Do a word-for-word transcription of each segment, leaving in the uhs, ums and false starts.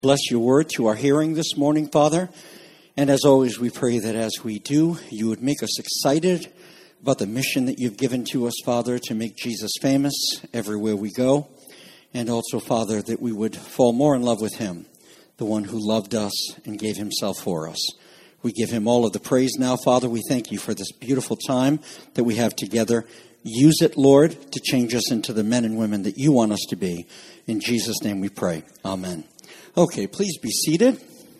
Bless your word to our hearing this morning, Father. And as always, we pray that as we do, you would make us excited about the mission that you've given to us, Father, to make Jesus famous everywhere we go. And also, Father, that we would fall more in love with him, the one who loved us and gave himself for us. We give him all of the praise now, Father. We thank you for this beautiful time that we have together. Use it, Lord, to change us into the men and women that you want us to be. In Jesus' name we pray. Amen. Okay, please be seated.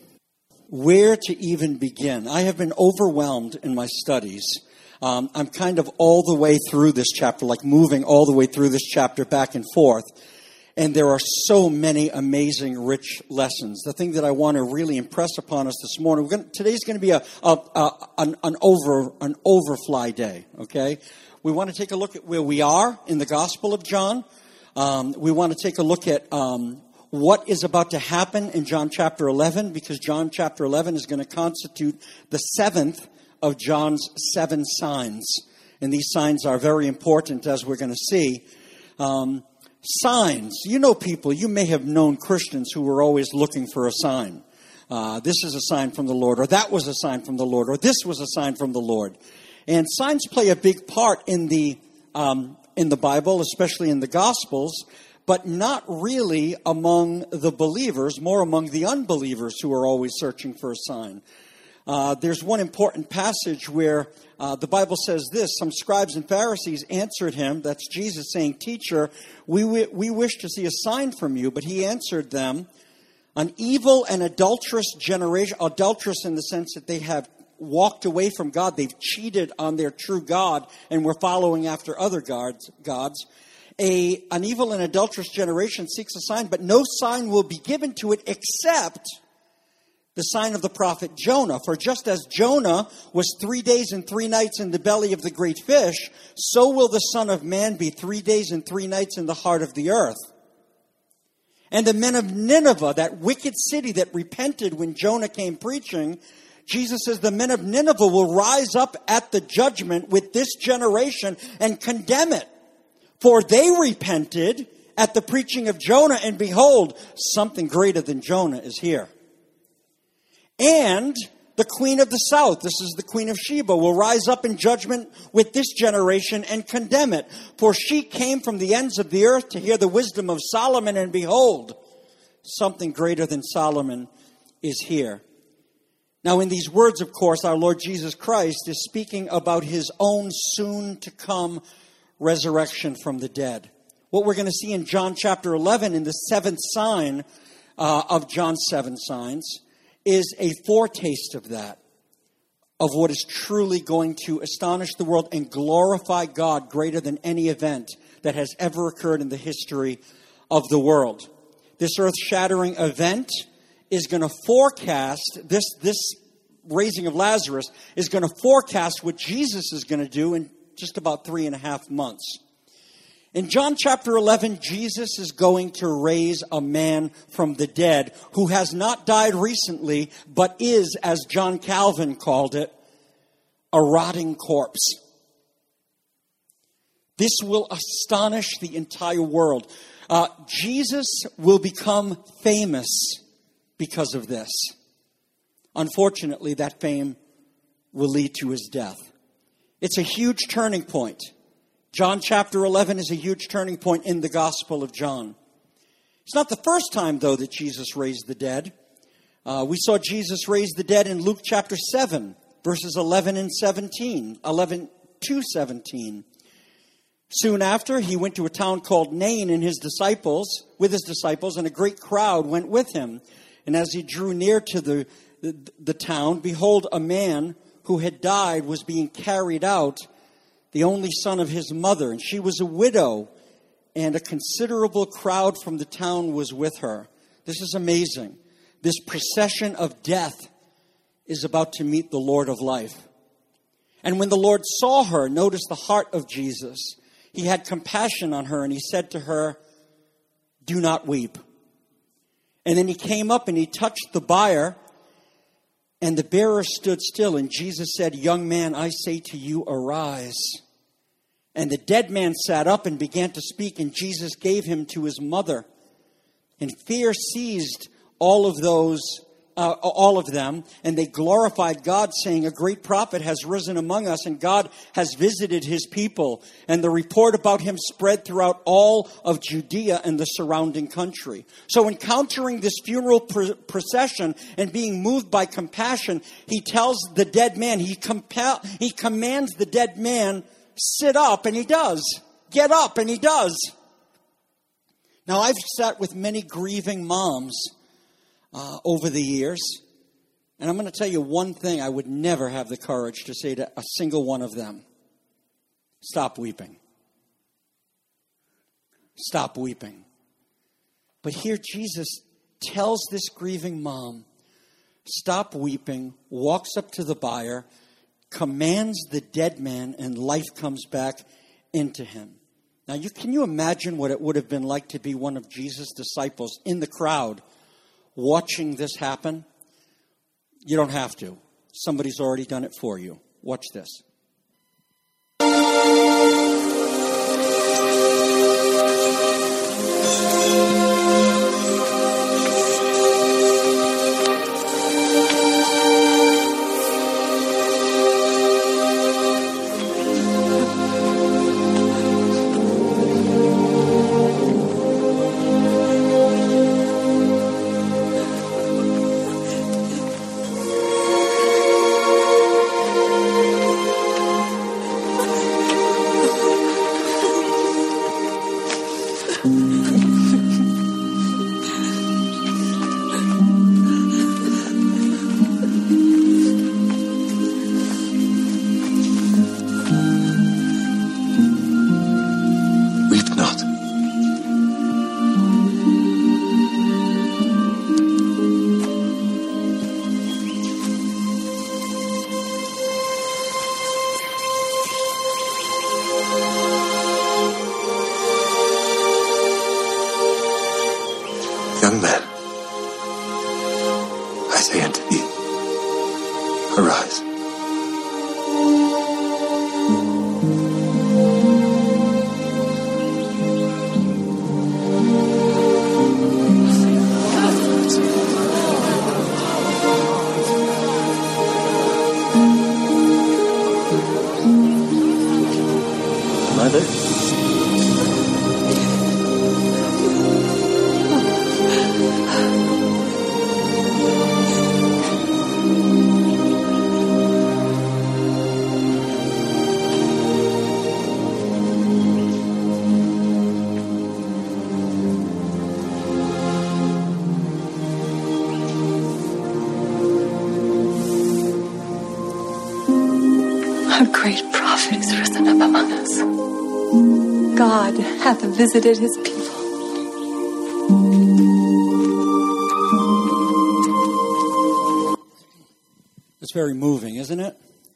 Where to even begin? I have been overwhelmed in my studies. Um, I'm kind of all the way through this chapter, like moving all the way through this chapter back and forth. And there are so many amazing, rich lessons. The thing that I want to really impress upon us this morning, we're going to, today's going to be a, a, a an, an over an overfly day. Okay, we want to take a look at where we are in the Gospel of John. Um, we want to take a look at um, what is about to happen in John chapter eleven, because John chapter eleven is going to constitute the seventh of John's seven signs, and these signs are very important, as we're going to see. Um, Signs. You know people, you may have known Christians who were always looking for a sign. Uh, this is a sign from the Lord, or that was a sign from the Lord, or this was a sign from the Lord. And signs play a big part in the um, in the Bible, especially in the Gospels, but not really among the believers, more among the unbelievers who are always searching for a sign. Uh, there's one important passage where uh, the Bible says this: some scribes and Pharisees answered him, that's Jesus saying, "Teacher, we, we we wish to see a sign from you." But he answered them, "An evil and adulterous generation," adulterous in the sense that they have walked away from God, they've cheated on their true God, and were following after other gods. gods. A, an evil and adulterous generation seeks a sign, but no sign will be given to it except the sign of the prophet Jonah. For just as Jonah was three days and three nights in the belly of the great fish, so will the Son of Man be three days and three nights in the heart of the earth. And the men of Nineveh, that wicked city that repented when Jonah came preaching, Jesus says the men of Nineveh will rise up at the judgment with this generation and condemn it. For they repented at the preaching of Jonah, and behold, something greater than Jonah is here. And the queen of the south, this is the queen of Sheba, will rise up in judgment with this generation and condemn it. For she came from the ends of the earth to hear the wisdom of Solomon, and behold, something greater than Solomon is here. Now, in these words, of course, our Lord Jesus Christ is speaking about his own soon-to-come resurrection from the dead. What we're going to see in John chapter eleven, in the seventh sign uh, of John's seven signs, is a foretaste of that, of what is truly going to astonish the world and glorify God greater than any event that has ever occurred in the history of the world. This earth-shattering event is going to forecast, this, this raising of Lazarus is going to forecast what Jesus is going to do in just about three and a half months. In John chapter eleven, Jesus is going to raise a man from the dead who has not died recently, but is, as John Calvin called it, a rotting corpse. This will astonish the entire world. Uh, Jesus will become famous because of this. Unfortunately, that fame will lead to his death. It's a huge turning point. John chapter eleven is a huge turning point in the Gospel of John. It's not the first time, though, that Jesus raised the dead. Uh, we saw Jesus raise the dead in Luke chapter seven, verses eleven and seventeen, eleven to seventeen. Soon after, he went to a town called Nain and his disciples, with his disciples, and a great crowd went with him. And as he drew near to the, the, the town, behold, a man who had died was being carried out, the only son of his mother, and she was a widow, and a considerable crowd from the town was with her. This is amazing. This procession of death is about to meet the Lord of life. And when the Lord saw her, notice the heart of Jesus, he had compassion on her, and he said to her, "Do not weep." And then he came up and he touched the bier, and the bearer stood still, and Jesus said, "Young man, I say to you, arise." And the dead man sat up and began to speak, and Jesus gave him to his mother. And fear seized all of those, uh, all of them, and they glorified God, saying, "A great prophet has risen among us, and God has visited his people." And the report about him spread throughout all of Judea and the surrounding country. So encountering this funeral pr- procession and being moved by compassion, he tells the dead man, he, compel, he commands the dead man, "Sit up," and he does. "Get up," and he does. Now, I've sat with many grieving moms uh, over the years, and I'm going to tell you one thing I would never have the courage to say to a single one of them: stop weeping. Stop weeping. But here Jesus tells this grieving mom, stop weeping, walks up to the bier, commands the dead man, and life comes back into him. Now, you, can you imagine what it would have been like to be one of Jesus' disciples in the crowd watching this happen? You don't have to. Somebody's already done it for you. Watch this. Young man, I say unto thee, arise. Mother? A great prophet is risen up among us. God hath visited his people. It's very moving, isn't it?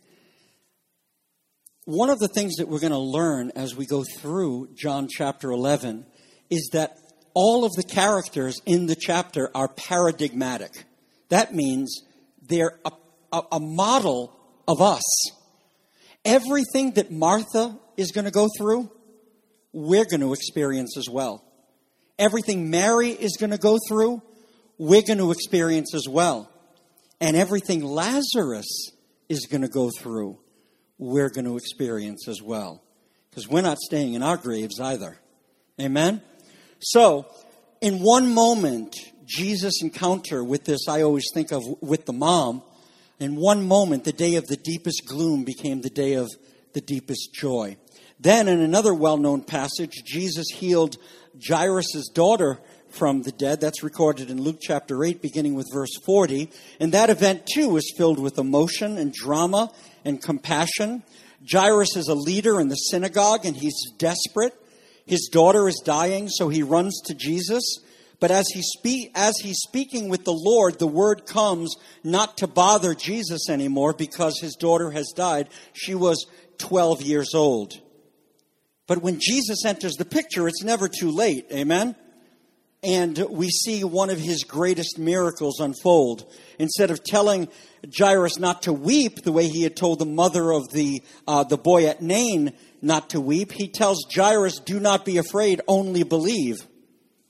One of the things that we're going to learn as we go through John chapter eleven is that all of the characters in the chapter are paradigmatic. That means they're a, a, a model of us. Everything that Martha is going to go through, we're going to experience as well. Everything Mary is going to go through, we're going to experience as well. And everything Lazarus is going to go through, we're going to experience as well. Because we're not staying in our graves either. Amen? So, in one moment, Jesus' encounter with this, I always think of with the mom. In one moment, the day of the deepest gloom became the day of the deepest joy. Then, in another well-known passage, Jesus healed Jairus' daughter from the dead. That's recorded in Luke chapter eight, beginning with verse forty. And that event, too, is filled with emotion and drama and compassion. Jairus is a leader in the synagogue, and he's desperate. His daughter is dying, so he runs to Jesus. But as he speak, as he's speaking with the Lord, the word comes not to bother Jesus anymore because his daughter has died. She was twelve years old. But when Jesus enters the picture, it's never too late. Amen? And we see one of his greatest miracles unfold. Instead of telling Jairus not to weep the way he had told the mother of the uh, the boy at Nain not to weep, he tells Jairus, do not be afraid, only believe.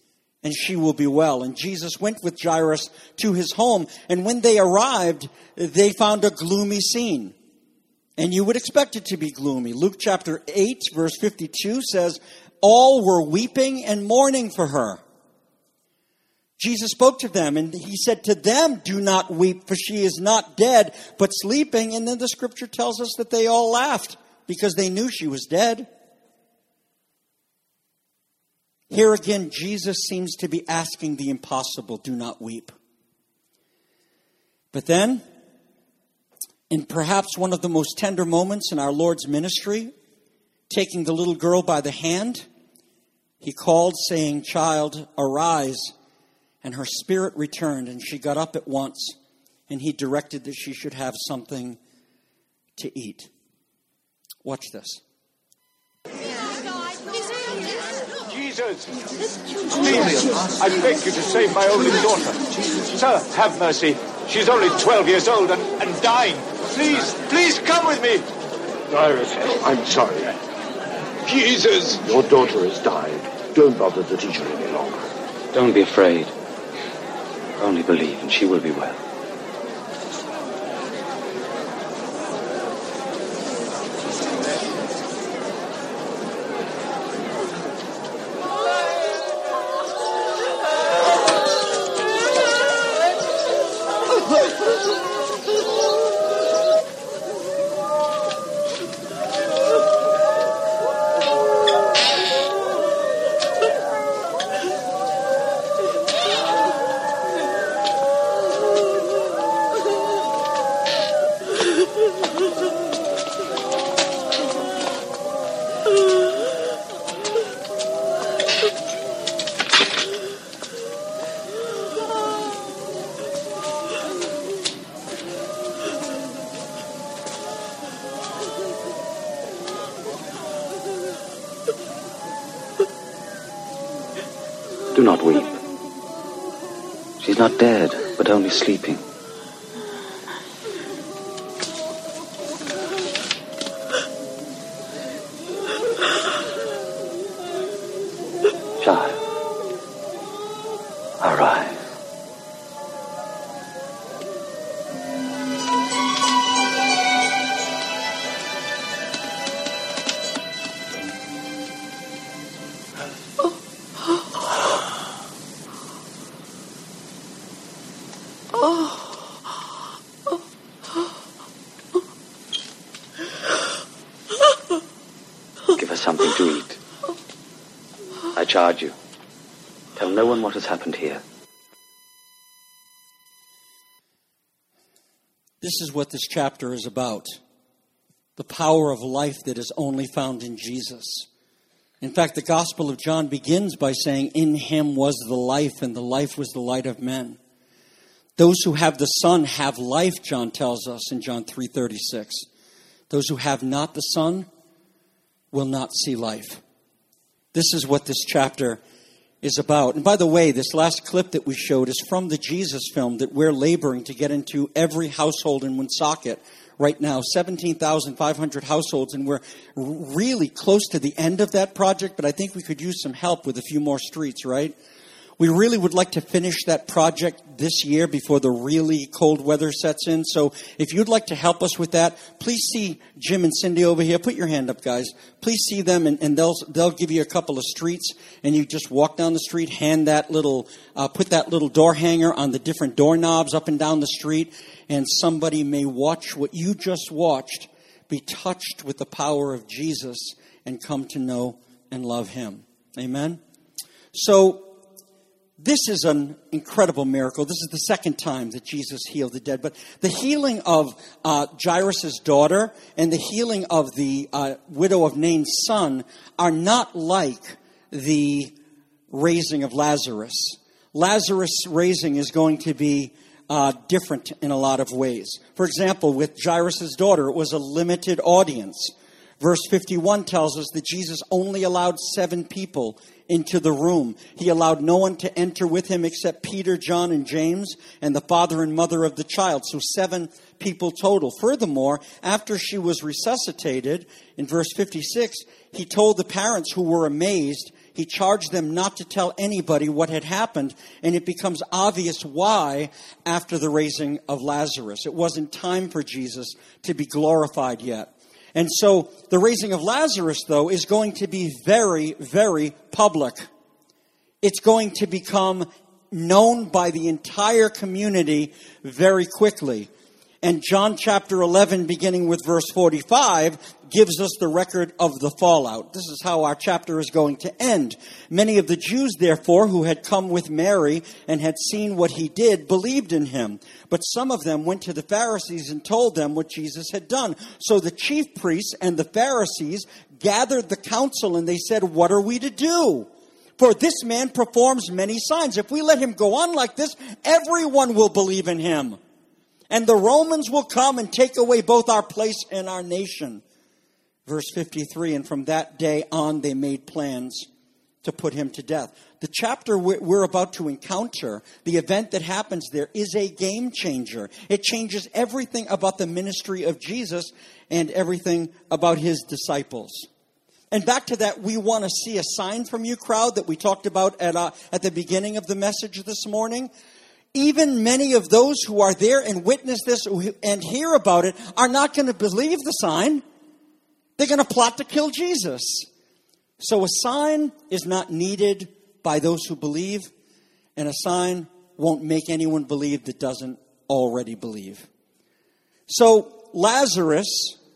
and she will be well. And Jesus went with Jairus to his home, and when they arrived, they found a gloomy scene. And you would expect it to be gloomy. Luke chapter eight, verse fifty-two says, all were weeping and mourning for her. Jesus spoke to them, and he said to them, do not weep, for she is not dead, but sleeping. And then the scripture tells us that they all laughed because they knew she was dead. Here again, Jesus seems to be asking the impossible, do not weep. But then, in perhaps one of the most tender moments in our Lord's ministry, taking the little girl by the hand, he called, saying, child, arise. And her spirit returned, and she got up at once, and he directed that she should have something to eat. Watch this. Jesus! Please, I beg you to save my only daughter. Sir, have mercy. She's only twelve years old and, and dying. Please, please come with me. Jairus, I'm sorry. Jesus! Your daughter has died. Don't bother the teacher any longer. Don't be afraid. Only believe and she will be well. Do not weep. She's not dead, but only sleeping. Child, arise. Give her something to eat. I charge you. Tell no one what has happened here. This is what this chapter is about. The power of life that is only found in Jesus. In fact, the Gospel of John begins by saying, in him was the life, and the life was the light of men. Those who have the Son have life, John tells us in John three thirty-six. Those who have not the Son will not see life. This is what this chapter is about. And by the way, this last clip that we showed is from the Jesus film that we're laboring to get into every household in Woonsocket right now. seventeen thousand five hundred households, and we're really close to the end of that project, but I think we could use some help with a few more streets, right? We really would like to finish that project this year before the really cold weather sets in. So if you'd like to help us with that, please see Jim and Cindy over here. Put your hand up, guys. Please see them, and, and they'll they'll give you a couple of streets. And you just walk down the street, hand that little, uh, put that little door hanger on the different doorknobs up and down the street, and somebody may watch what you just watched, be touched with the power of Jesus, and come to know and love him. Amen? So this is an incredible miracle. This is the second time that Jesus healed the dead. But the healing of uh, Jairus' daughter and the healing of the uh, widow of Nain's son are not like the raising of Lazarus. Lazarus' raising is going to be uh, different in a lot of ways. For example, with Jairus' daughter, it was a limited audience. Verse fifty-one tells us that Jesus only allowed seven people into the room. He allowed no one to enter with him except Peter, John, and James, and the father and mother of the child. So seven people total. Furthermore, after she was resuscitated, in verse fifty-six, he told the parents, who were amazed, he charged them not to tell anybody what had happened, and it becomes obvious why after the raising of Lazarus. It wasn't time for Jesus to be glorified yet. And so the raising of Lazarus, though, is going to be very, very public. It's going to become known by the entire community very quickly. And John chapter eleven, beginning with verse forty-five, gives us the record of the fallout. This is how our chapter is going to end. Many of the Jews, therefore, who had come with Mary and had seen what he did, believed in him. But some of them went to the Pharisees and told them what Jesus had done. So the chief priests and the Pharisees gathered the council, and they said, "What are we to do? For this man performs many signs. If we let him go on like this, everyone will believe in him. And the Romans will come and take away both our place and our nation." Verse fifty-three, and from that day on they made plans to put him to death. The chapter we're about to encounter, the event that happens there, is a game changer. It changes everything about the ministry of Jesus and everything about his disciples. And back to that, we want to see a sign from you, crowd, that we talked about at, uh, at the beginning of the message this morning. Even many of those who are there and witness this and hear about it are not going to believe the sign. They're going to plot to kill Jesus. So a sign is not needed by those who believe, and a sign won't make anyone believe that doesn't already believe. So Lazarus,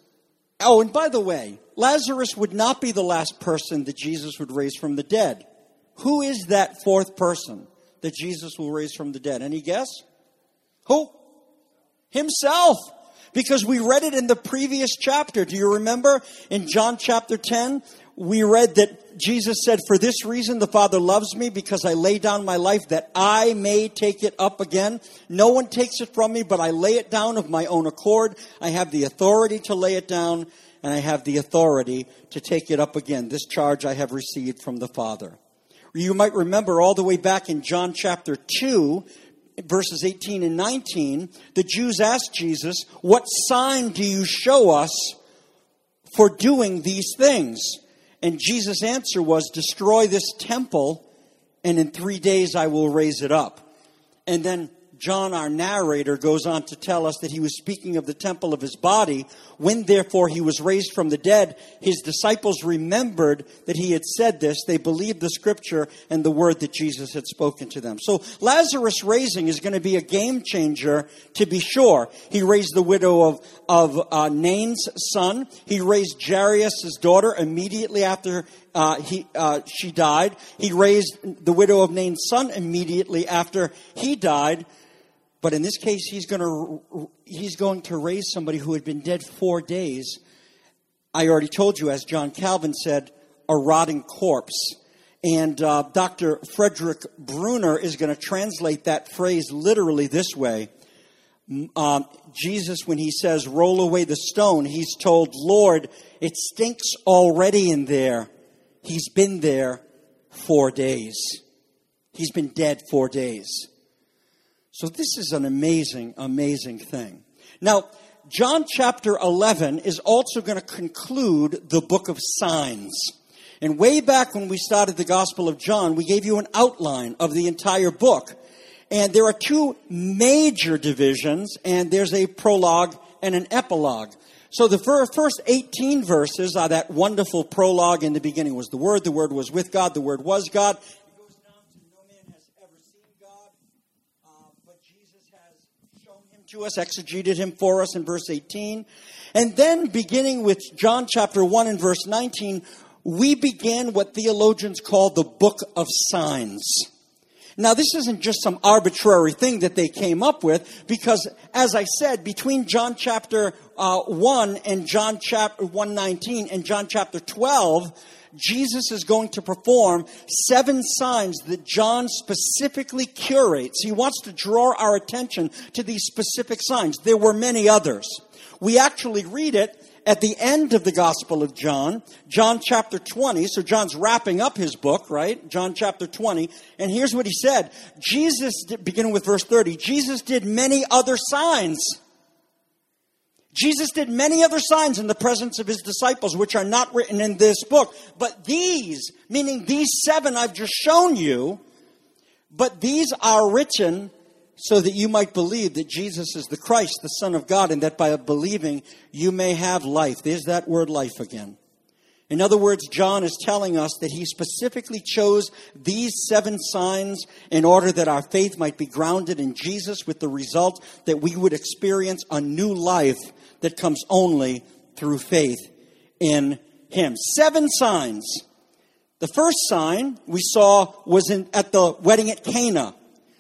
oh, and by the way, Lazarus would not be the last person that Jesus would raise from the dead. Who is that fourth person that Jesus will raise from the dead? Any guess? Who? Himself. Because we read it in the previous chapter. Do you remember? In John chapter ten, we read that Jesus said, "For this reason the Father loves me, because I lay down my life that I may take it up again. No one takes it from me, but I lay it down of my own accord. I have the authority to lay it down, and I have the authority to take it up again. This charge I have received from the Father." You might remember all the way back in John chapter two, verses eighteen and nineteen, the Jews asked Jesus, "What sign do you show us for doing these things?" And Jesus' answer was, "Destroy this temple, and in three days I will raise it up." And then John, our narrator, goes on to tell us that he was speaking of the temple of his body. When, therefore, he was raised from the dead, his disciples remembered that he had said this. They believed the scripture and the word that Jesus had spoken to them. So Lazarus' raising is going to be a game changer, to be sure. He raised the widow of, of uh, Nain's son. He raised Jairus' daughter immediately after uh, he uh, she died. He raised the widow of Nain's son immediately after he died. But in this case, he's going to he's going to raise somebody who had been dead four days. I already told you, as John Calvin said, a rotting corpse. And uh, Doctor Frederick Bruner is going to translate that phrase literally this way. Um, Jesus, when he says, "Roll away the stone," he's told, "Lord, it stinks already in there." He's been there four days. He's been dead four days. So this is an amazing, amazing thing. Now, John chapter eleven is also going to conclude the book of signs. And way back when we started the Gospel of John, we gave you an outline of the entire book. And there are two major divisions, and there's a prologue and an epilogue. So the first eighteen verses are that wonderful prologue. In the beginning was the Word, the Word was with God, the Word was God. To us, exegeted him for us in verse eighteen. And then beginning with John chapter one and verse nineteen, we began what theologians call the book of signs. Now, this isn't just some arbitrary thing that they came up with, because, as I said, between John chapter uh, one and John chapter one nineteen and John chapter twelve, Jesus is going to perform seven signs that John specifically curates. He wants to draw our attention to these specific signs. There were many others. We actually read it at the end of the Gospel of John, John chapter twenty. So John's wrapping up his book, right? John chapter twenty. And here's what he said. Jesus, beginning with verse thirty, Jesus did many other signs. Jesus did many other signs in the presence of his disciples, which are not written in this book. But these, meaning these seven I've just shown you, but these are written so that you might believe that Jesus is the Christ, the Son of God, and that by believing you may have life. There's that word life again. In other words, John is telling us that he specifically chose these seven signs in order that our faith might be grounded in Jesus, with the result that we would experience a new life that comes only through faith in him. Seven signs. The first sign we saw was in, at the wedding at Cana.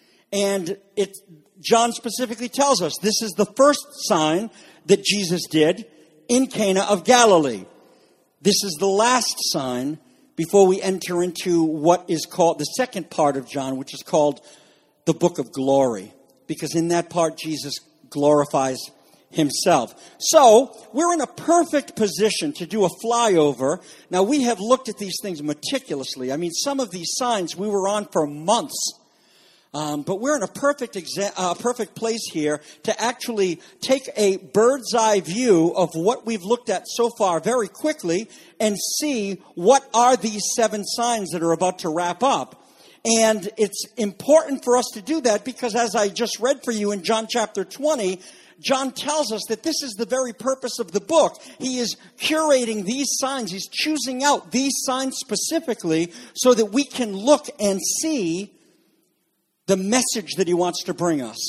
And it, John specifically tells us this is the first sign that Jesus did in Cana of Galilee. This is the last sign before we enter into what is called the second part of John, which is called the book of glory. Because in that part, Jesus glorifies himself. So, we're in a perfect position to do a flyover. Now, we have looked at these things meticulously. I mean, some of these signs we were on for months. Um, but we're in a perfect exa- uh, perfect place here to actually take a bird's eye view of what we've looked at so far very quickly and see what are these seven signs that are about to wrap up. And it's important for us to do that because, as I just read for you in John chapter twenty, John tells us that this is the very purpose of the book. He is curating these signs. He's choosing out these signs specifically so that we can look and see the message that he wants to bring us.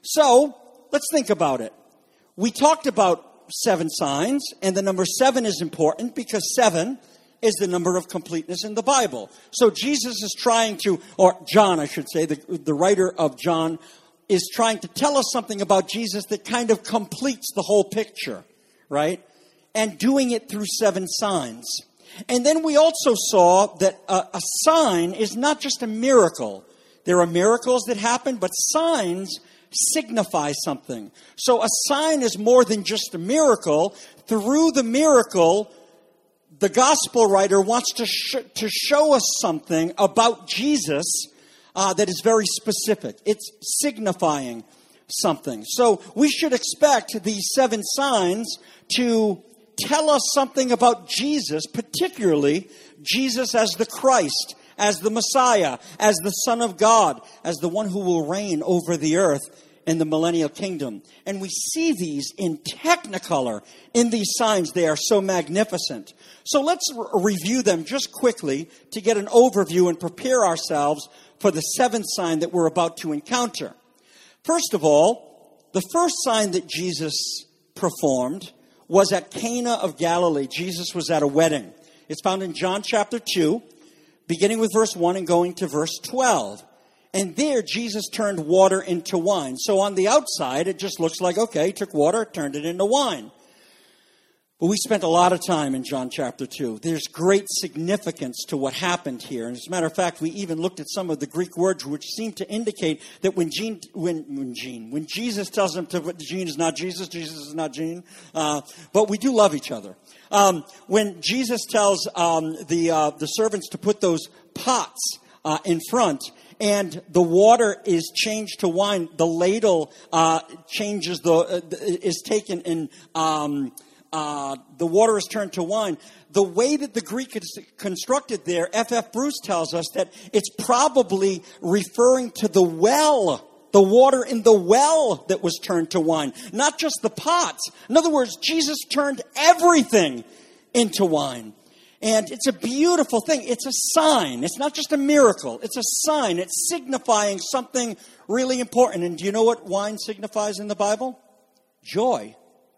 So, let's think about it. We talked about seven signs, and the number seven is important because seven is the number of completeness in the Bible. So Jesus is trying to, or John, I should say, the, the writer of John is trying to tell us something about Jesus that kind of completes the whole picture, right? And doing it through seven signs. And then we also saw that a, a sign is not just a miracle. There are miracles that happen, but signs signify something. So a sign is more than just a miracle. Through the miracle, the gospel writer wants to sh- to show us something about Jesus uh, that is very specific. It's signifying something. So we should expect these seven signs to tell us something about Jesus, particularly Jesus as the Christ, as the Messiah, as the Son of God, as the one who will reign over the earth in the millennial kingdom. And we see these in technicolor in these signs. They are so magnificent. So let's re- review them just quickly to get an overview and prepare ourselves for the seventh sign that we're about to encounter. First of all, the first sign that Jesus performed was at Cana of Galilee. Jesus was at a wedding. It's found in John chapter two. Beginning with verse one and going to verse twelve. And there, Jesus turned water into wine. So on the outside, it just looks like, okay, he took water, turned it into wine. But we spent a lot of time in John chapter two. There's great significance to what happened here. And as a matter of fact, we even looked at some of the Greek words which seem to indicate that when Gene, when, when Gene, when Jesus tells him to, Gene is not Jesus, Jesus is not Gene. Uh, but we do love each other. Um, when Jesus tells um, the uh, the servants to put those pots uh, in front, and the water is changed to wine, the ladle uh, changes the uh, is taken in. Um, uh, the water is turned to wine. The way that the Greek is constructed there, F F Bruce tells us that it's probably referring to the well. The water in the well that was turned to wine, not just the pots. In other words, Jesus turned everything into wine. And it's a beautiful thing. It's a sign. It's not just a miracle. It's a sign. It's signifying something really important. And do you know what wine signifies in the Bible? Joy.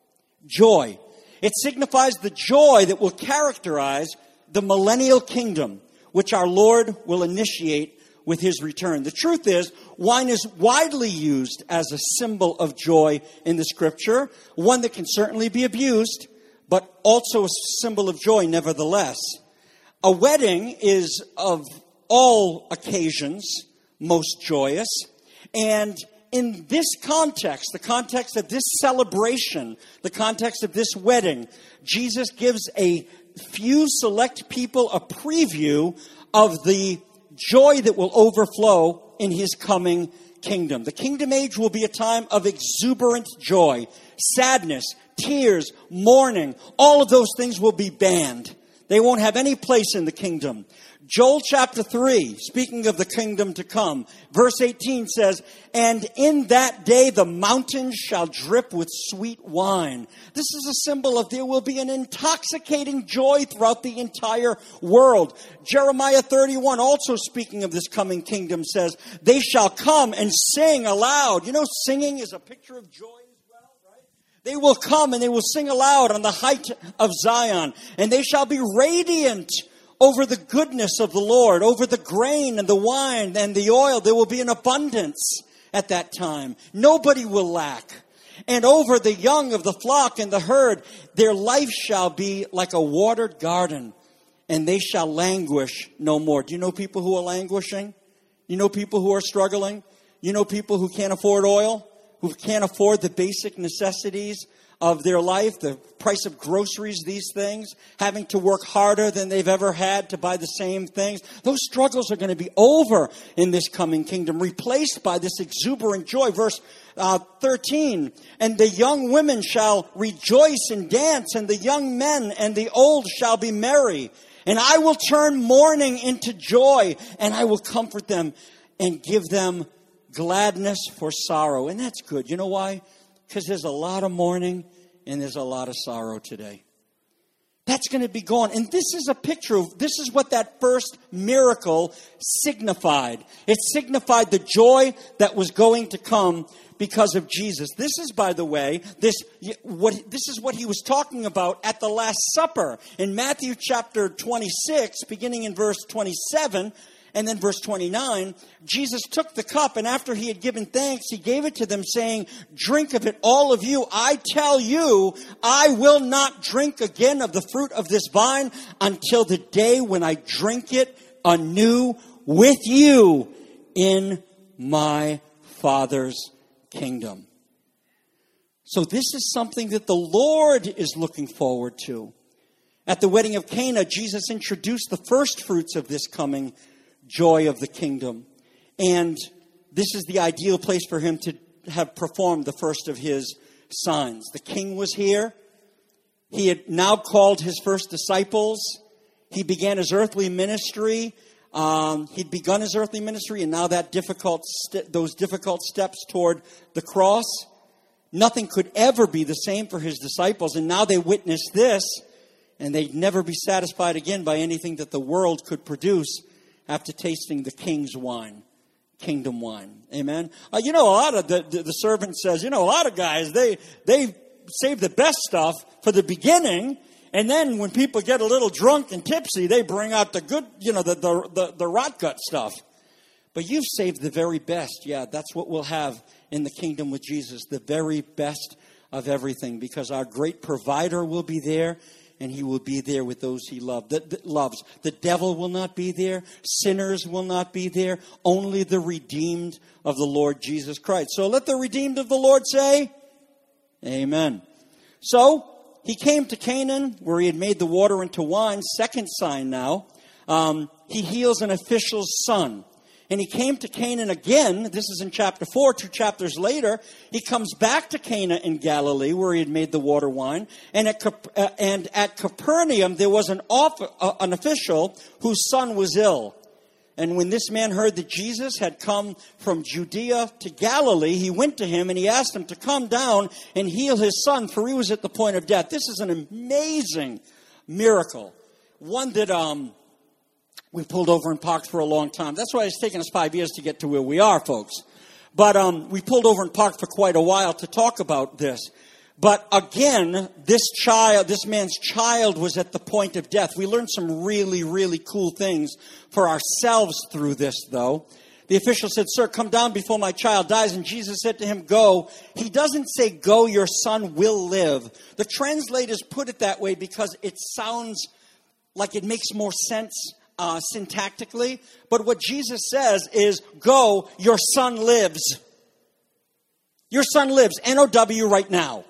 Joy. It signifies the joy that will characterize the millennial kingdom, which our Lord will initiate with his return. The truth is, wine is widely used as a symbol of joy in the scripture, one that can certainly be abused, but also a symbol of joy nevertheless. A wedding is of all occasions most joyous, and in this context, the context of this celebration, the context of this wedding, Jesus gives a few select people a preview of the joy that will overflow in his coming kingdom. The kingdom age will be a time of exuberant joy, sadness, tears, mourning. All of those things will be banned. They won't have any place in the kingdom. Joel chapter three, speaking of the kingdom to come, verse eighteen says, "And in that day the mountains shall drip with sweet wine." This is a symbol of there will be an intoxicating joy throughout the entire world. Jeremiah thirty-one, also speaking of this coming kingdom, says, "They shall come and sing aloud." You know, singing is a picture of joy as well, right? They will come and they will sing aloud on the height of Zion, and they shall be radiant over the goodness of the Lord, over the grain and the wine and the oil. There will be an abundance at that time. Nobody will lack. And over the young of the flock and the herd, their life shall be like a watered garden, and they shall languish no more. Do you know people who are languishing? You know people who are struggling? You know people who can't afford oil, who can't afford the basic necessities of their life, the price of groceries, these things, having to work harder than they've ever had to buy the same things. Those struggles are going to be over in this coming kingdom, replaced by this exuberant joy. Verse uh, thirteen, "And the young women shall rejoice and dance, and the young men and the old shall be merry. And I will turn mourning into joy, and I will comfort them and give them gladness for sorrow." And that's good. You know why? Because there's a lot of mourning and there's a lot of sorrow today. That's going to be gone. And this is a picture of, this is what that first miracle signified. It signified the joy that was going to come because of Jesus. This is, by the way, this what this is what he was talking about at the Last Supper. In Matthew chapter twenty-six, beginning in verse twenty-seven, and then verse twenty-nine, Jesus took the cup, and after he had given thanks, he gave it to them, saying, "Drink of it, all of you. I tell you, I will not drink again of the fruit of this vine until the day when I drink it anew with you in my Father's kingdom." So this is something that the Lord is looking forward to. At the wedding of Cana, Jesus introduced the first fruits of this coming joy of the kingdom. And this is the ideal place for him to have performed the first of his signs. The king was here. He had now called his first disciples. He began his earthly ministry. Um, he'd begun his earthly ministry, and now that difficult st- those difficult steps toward the cross. Nothing could ever be the same for his disciples, and now they witnessed this, and they'd never be satisfied again by anything that the world could produce after tasting the king's wine, kingdom wine. Amen? Uh, you know, a lot of the, the, the servant says, you know, a lot of guys, they they save the best stuff for the beginning, and then when people get a little drunk and tipsy, they bring out the good, you know, the, the, the, the rot gut stuff. But you've saved the very best. Yeah, that's what we'll have in the kingdom with Jesus, the very best of everything, because our great provider will be there, and he will be there with those he loved, that, that loves. The devil will not be there. Sinners will not be there. Only the redeemed of the Lord Jesus Christ. So let the redeemed of the Lord say, amen. So he came to Canaan, where he had made the water into wine. Second sign now. Um, he heals an official's son. And he came to Canaan again. This is in chapter four, two chapters later. He comes back to Cana in Galilee, where he had made the water wine. And at, uh, and at Capernaum, there was an, off, uh, an official whose son was ill. And when this man heard that Jesus had come from Judea to Galilee, he went to him and he asked him to come down and heal his son, for he was at the point of death. This is an amazing miracle. One that... um. We pulled over and parked for a long time. That's why it's taken us five years to get to where we are, folks. But um, we pulled over and parked for quite a while to talk about this. But again, this child, this man's child was at the point of death. We learned some really, really cool things for ourselves through this, though. The official said, "Sir, come down before my child dies." And Jesus said to him, "Go." He doesn't say, "Go, your son will live." The translators put it that way because it sounds like it makes more sense Uh, syntactically, but what Jesus says is, "Go, your son lives." Your son lives, N O W right now.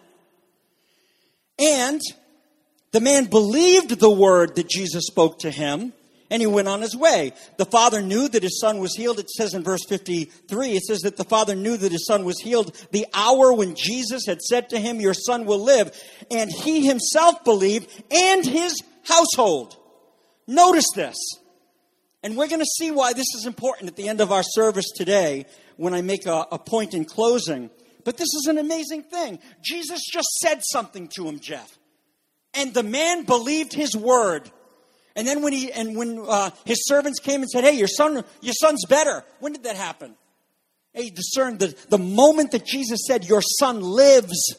And the man believed the word that Jesus spoke to him, and he went on his way. The father knew that his son was healed. It says in verse fifty-three, it says that the father knew that his son was healed the hour when Jesus had said to him, your son will live. And he himself believed, and his household. Notice this. And we're going to see why this is important at the end of our service today when I make a, a point in closing. But this is an amazing thing. Jesus just said something to him, Jeff. And the man believed his word. And then when he and when uh, his servants came and said, hey, your son, your son's better. When did that happen? He discerned that the moment that Jesus said, your son lives,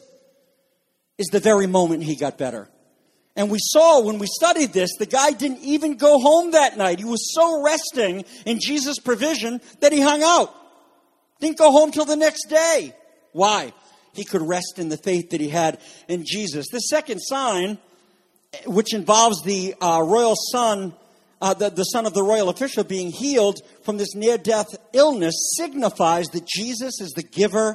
is the very moment he got better. And we saw when we studied this, the guy didn't even go home that night. He was so resting in Jesus' provision that he hung out. Didn't go home till the next day. Why? He could rest in the faith that he had in Jesus. The second sign, which involves the uh, royal son, uh, the, the son of the royal official being healed from this near-death illness, signifies that Jesus is the giver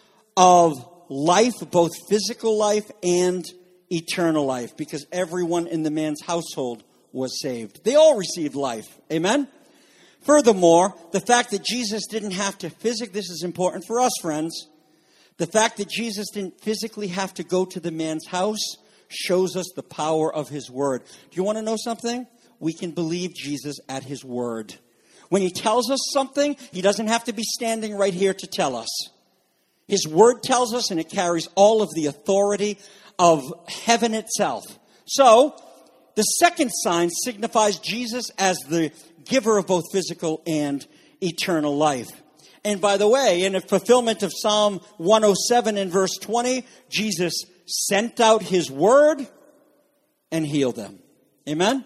of life, both physical life and eternal life, because everyone in the man's household was saved. They all received life. Amen? Furthermore, the fact that Jesus didn't have to physically, this is important for us, friends, the fact that Jesus didn't physically have to go to the man's house shows us the power of his word. Do you want to know something? We can believe Jesus at his word. When he tells us something, he doesn't have to be standing right here to tell us. His word tells us, and it carries all of the authority of heaven itself. So, the second sign signifies Jesus as the giver of both physical and eternal life. And by the way, in a fulfillment of Psalm one oh seven in verse twenty, Jesus sent out his word and healed them. Amen?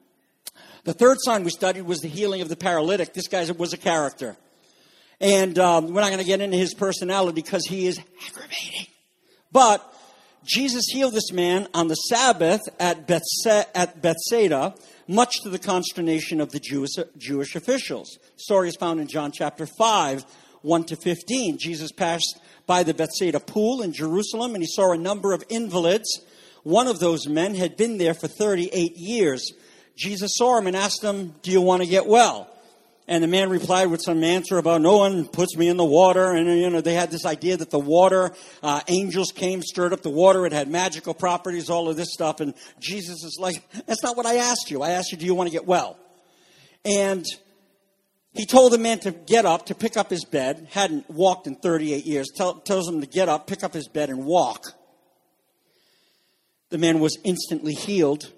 The third sign we studied was the healing of the paralytic. This guy was a character. And um, we're not going to get into his personality because he is aggravating. But Jesus healed this man on the Sabbath at Bethsaida, much to the consternation of the Jewish, Jewish officials. The story is found in John chapter five, one to fifteen. Jesus passed by the Bethsaida pool in Jerusalem, and he saw a number of invalids. One of those men had been there for thirty-eight years. Jesus saw him and asked him, do you want to get well? And the man replied with some answer about, no one puts me in the water. And, you know, they had this idea that the water, uh, angels came, stirred up the water. It had magical properties, all of this stuff. And Jesus is like, that's not what I asked you. I asked you, do you want to get well? And he told the man to get up, to pick up his bed. Hadn't walked in thirty-eight years. Tell, tells him to get up, pick up his bed, and walk. The man was instantly healed.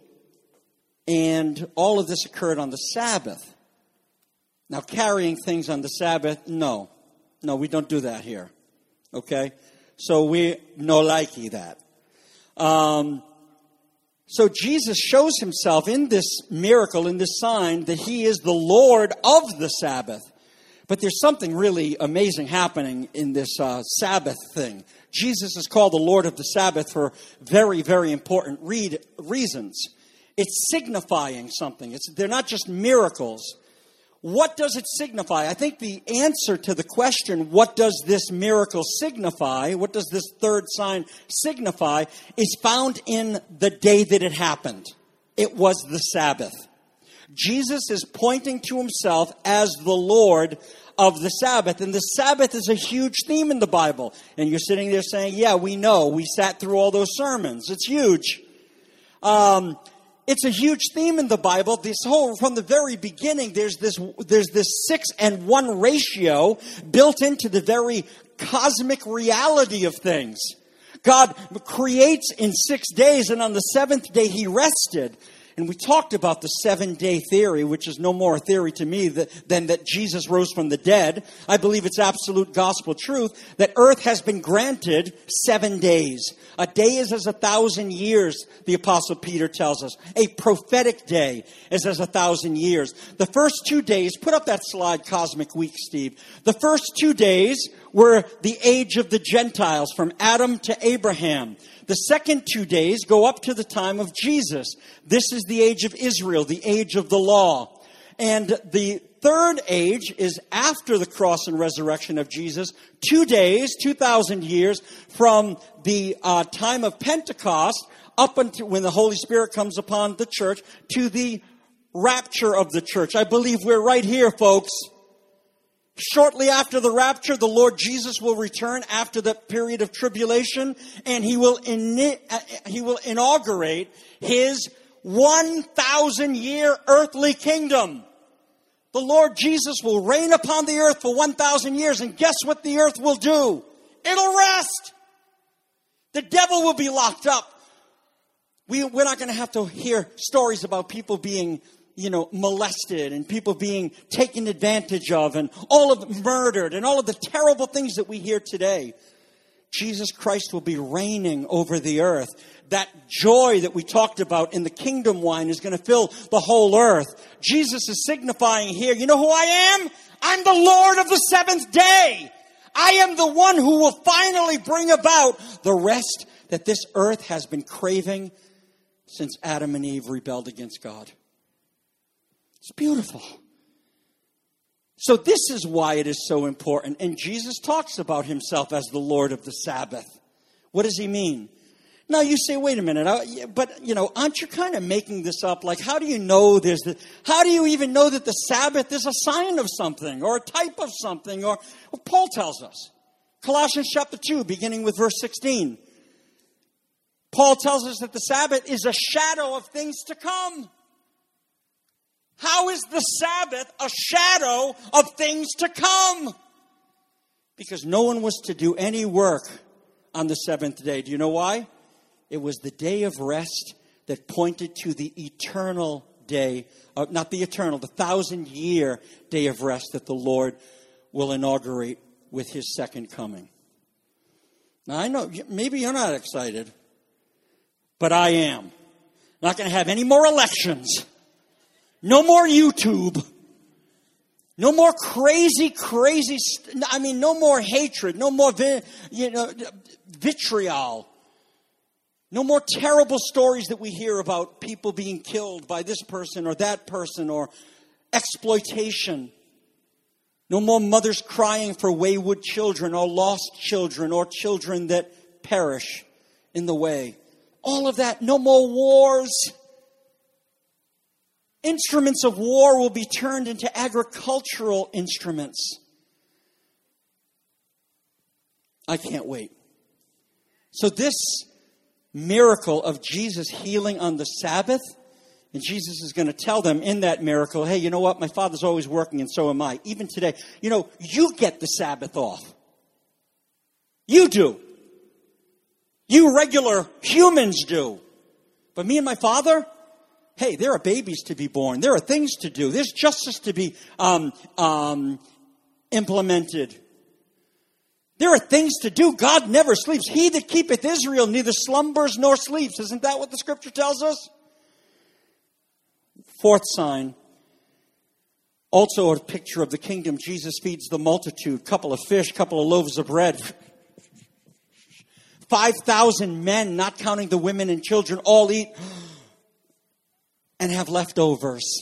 And all of this occurred on the Sabbath. Now, carrying things on the Sabbath, no. No, we don't do that here. Okay? So we no likey that. Um, so Jesus shows himself in this miracle, in this sign, that he is the Lord of the Sabbath. But there's something really amazing happening in this uh, Sabbath thing. Jesus is called the Lord of the Sabbath for very, very important read, reasons. It's signifying something. It's, they're not just miracles. What does it signify? I think the answer to the question, what does this miracle signify, what does this third sign signify, is found in the day that it happened. It was the Sabbath. Jesus is pointing to himself as the Lord of the Sabbath. And the Sabbath is a huge theme in the Bible. And you're sitting there saying, yeah, we know. We sat through all those sermons. It's huge. Um... It's a huge theme in the Bible. This whole, from the very beginning, there's this, there's this six and one ratio built into the very cosmic reality of things. God creates in six days, and on the seventh day he rested. And we talked about the seven-day theory, which is no more a theory to me that, than that Jesus rose from the dead. I believe it's absolute gospel truth that earth has been granted seven days. A day is as a thousand years, the Apostle Peter tells us. A prophetic day is as a thousand years. The first two days, put up that slide, Cosmic Week, Steve. The first two days were the age of the Gentiles, from Adam to Abraham. The second two days go up to the time of Jesus. This is the age of Israel, the age of the law. And the third age is after the cross and resurrection of Jesus. Two days, two thousand years from the uh, time of Pentecost up until when the Holy Spirit comes upon the church to the rapture of the church. I believe we're right here, folks. Shortly after the rapture, the Lord Jesus will return after the period of tribulation, and he will in, he will inaugurate his one thousand year earthly kingdom. The Lord Jesus will reign upon the earth for one thousand years, and guess what the earth will do? It'll rest. The devil will be locked up. We, we're not going to have to hear stories about people being, you know, molested and people being taken advantage of and all of murdered and all of the terrible things that we hear today. Jesus Christ will be reigning over the earth. That joy that we talked about in the kingdom wine is going to fill the whole earth. Jesus is signifying here, you know who I am? I'm the Lord of the seventh day. I am the one who will finally bring about the rest that this earth has been craving since Adam and Eve rebelled against God. It's beautiful. So this is why it is so important. And Jesus talks about himself as the Lord of the Sabbath. What does he mean? Now you say, wait a minute, uh, but, you know, aren't you kind of making this up? Like, how do you know there's the, how do you even know that the Sabbath is a sign of something or a type of something? Or, well, Paul tells us. Colossians chapter two, beginning with verse sixteen. Paul tells us that the Sabbath is a shadow of things to come. How is the Sabbath a shadow of things to come? Because no one was to do any work on the seventh day. Do you know why? It was the day of rest that pointed to the eternal day, uh, not the eternal, the thousand-year day of rest that the Lord will inaugurate with his second coming. Now, I know, maybe you're not excited, but I am. Not going to have any more elections. No more YouTube. No more crazy, crazy, st- I mean, no more hatred. No more, vi- you know, vitriol. No more terrible stories that we hear about people being killed by this person or that person or exploitation. No more mothers crying for wayward children or lost children or children that perish in the way. All of that. No more wars. Instruments of war will be turned into agricultural instruments. I can't wait. So this miracle of Jesus healing on the Sabbath, and Jesus is going to tell them in that miracle, hey, you know what? My Father's always working and so am I. Even today, you know, you get the Sabbath off. You do. You regular humans do. But me and my Father, hey, there are babies to be born. There are things to do. There's justice to be um, um, implemented. There are things to do. God never sleeps. He that keepeth Israel neither slumbers nor sleeps. Isn't that what the scripture tells us? Fourth sign, also a picture of the kingdom. Jesus feeds the multitude. Couple of fish, couple of loaves of bread. five thousand men, not counting the women and children, all eat and have leftovers.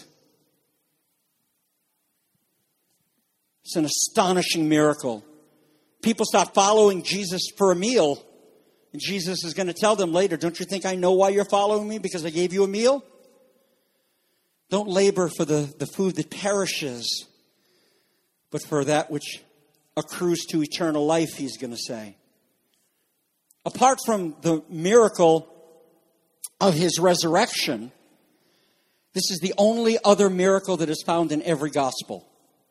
It's an astonishing miracle. People start following Jesus for a meal. And Jesus is going to tell them later, don't you think I know why you're following me? Because I gave you a meal? Don't labor for the, the food that perishes, but for that which accrues to eternal life, he's going to say. Apart from the miracle of his resurrection, this is the only other miracle that is found in every gospel.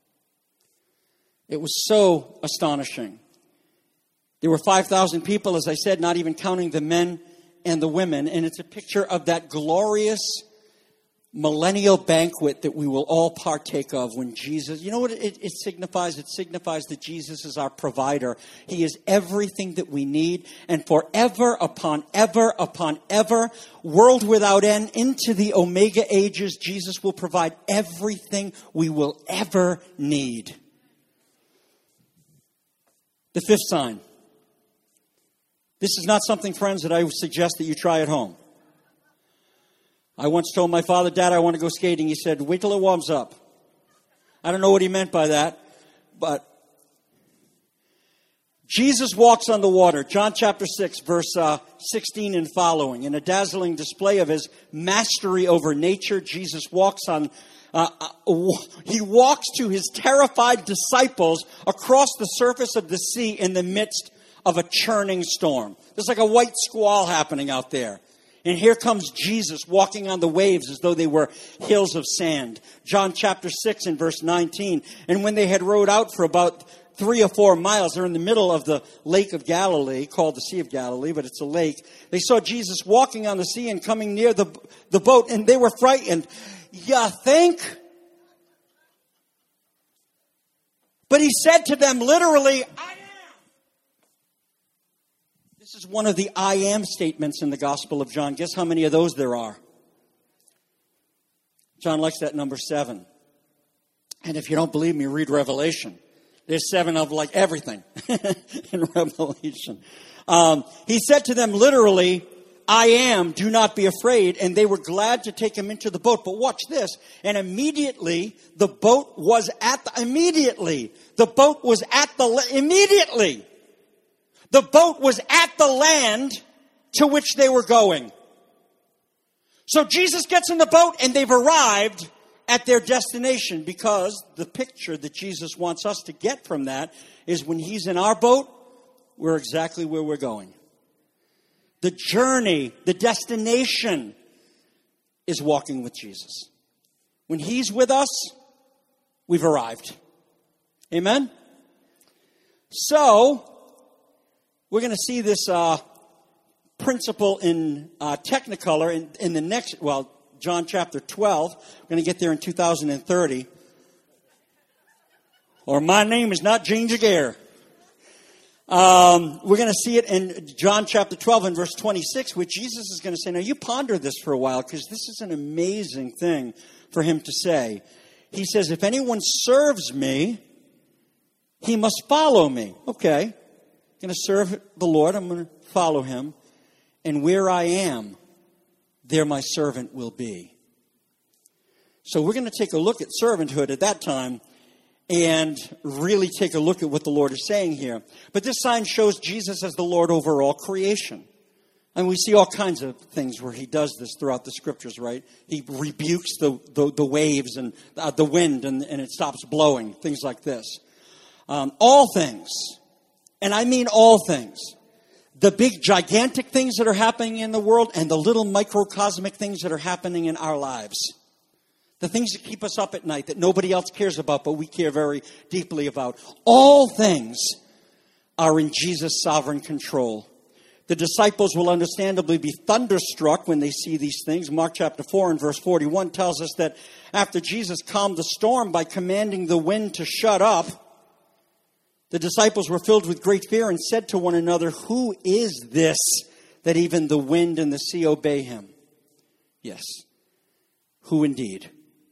It was so astonishing. There were five thousand people, as I said, not even counting the men and the women. And it's a picture of that glorious millennial banquet that we will all partake of when Jesus, you know what it, it signifies? It signifies that Jesus is our provider. He is everything that we need. And forever upon ever upon ever, world without end, into the Omega ages, Jesus will provide everything we will ever need. The fifth sign. This is not something, friends, that I would suggest that you try at home. I once told my father, Dad, I want to go skating. He said, wait till it warms up. I don't know what he meant by that, but Jesus walks on the water. John chapter six, verse uh, sixteen and following. In a dazzling display of his mastery over nature, Jesus walks on. Uh, uh, he walks to his terrified disciples across the surface of the sea in the midst of a churning storm. There's like a white squall happening out there. And here comes Jesus walking on the waves as though they were hills of sand. John chapter six and verse nineteen. And when they had rowed out for about three or four miles, they're in the middle of the Lake of Galilee, called the Sea of Galilee, but it's a lake. They saw Jesus walking on the sea and coming near the, the boat, and they were frightened. You think? But he said to them literally, I am. This is one of the I am statements in the Gospel of John. Guess how many of those there are? John likes that number seven. And if you don't believe me, read Revelation. There's seven of like everything in Revelation. Um, he said to them literally, I am, do not be afraid. And they were glad to take him into the boat. But watch this. And immediately the boat was at the, immediately, the boat was at the, immediately, the boat was at the land to which they were going. So Jesus gets in the boat and they've arrived at their destination, because the picture that Jesus wants us to get from that is when he's in our boat, we're exactly where we're going. The journey, the destination is walking with Jesus. When he's with us, we've arrived. Amen? So, we're going to see this uh, principle in uh, Technicolor in, in the next, well, John chapter twelve. We're going to get there in two thousand thirty. Or my name is not Gene Jagger. Um, we're going to see it in John chapter twelve and verse twenty-six, which Jesus is going to say, now you ponder this for a while, because this is an amazing thing for him to say. He says, if anyone serves me, he must follow me. Okay. I'm going to serve the Lord. I'm going to follow him. And where I am, there my servant will be. So we're going to take a look at servanthood at that time and really take a look at what the Lord is saying here. But this sign shows Jesus as the Lord over all creation. And we see all kinds of things where he does this throughout the scriptures, right? He rebukes the, the, the waves and uh, the wind and, and it stops blowing, things like this. Um, all things, and I mean all things. The big gigantic things that are happening in the world and the little microcosmic things that are happening in our lives. The things that keep us up at night that nobody else cares about, but we care very deeply about. All things are in Jesus' sovereign control. The disciples will understandably be thunderstruck when they see these things. Mark chapter four and verse forty-one tells us that after Jesus calmed the storm by commanding the wind to shut up, the disciples were filled with great fear and said to one another, who is this that even the wind and the sea obey him? Yes, who indeed?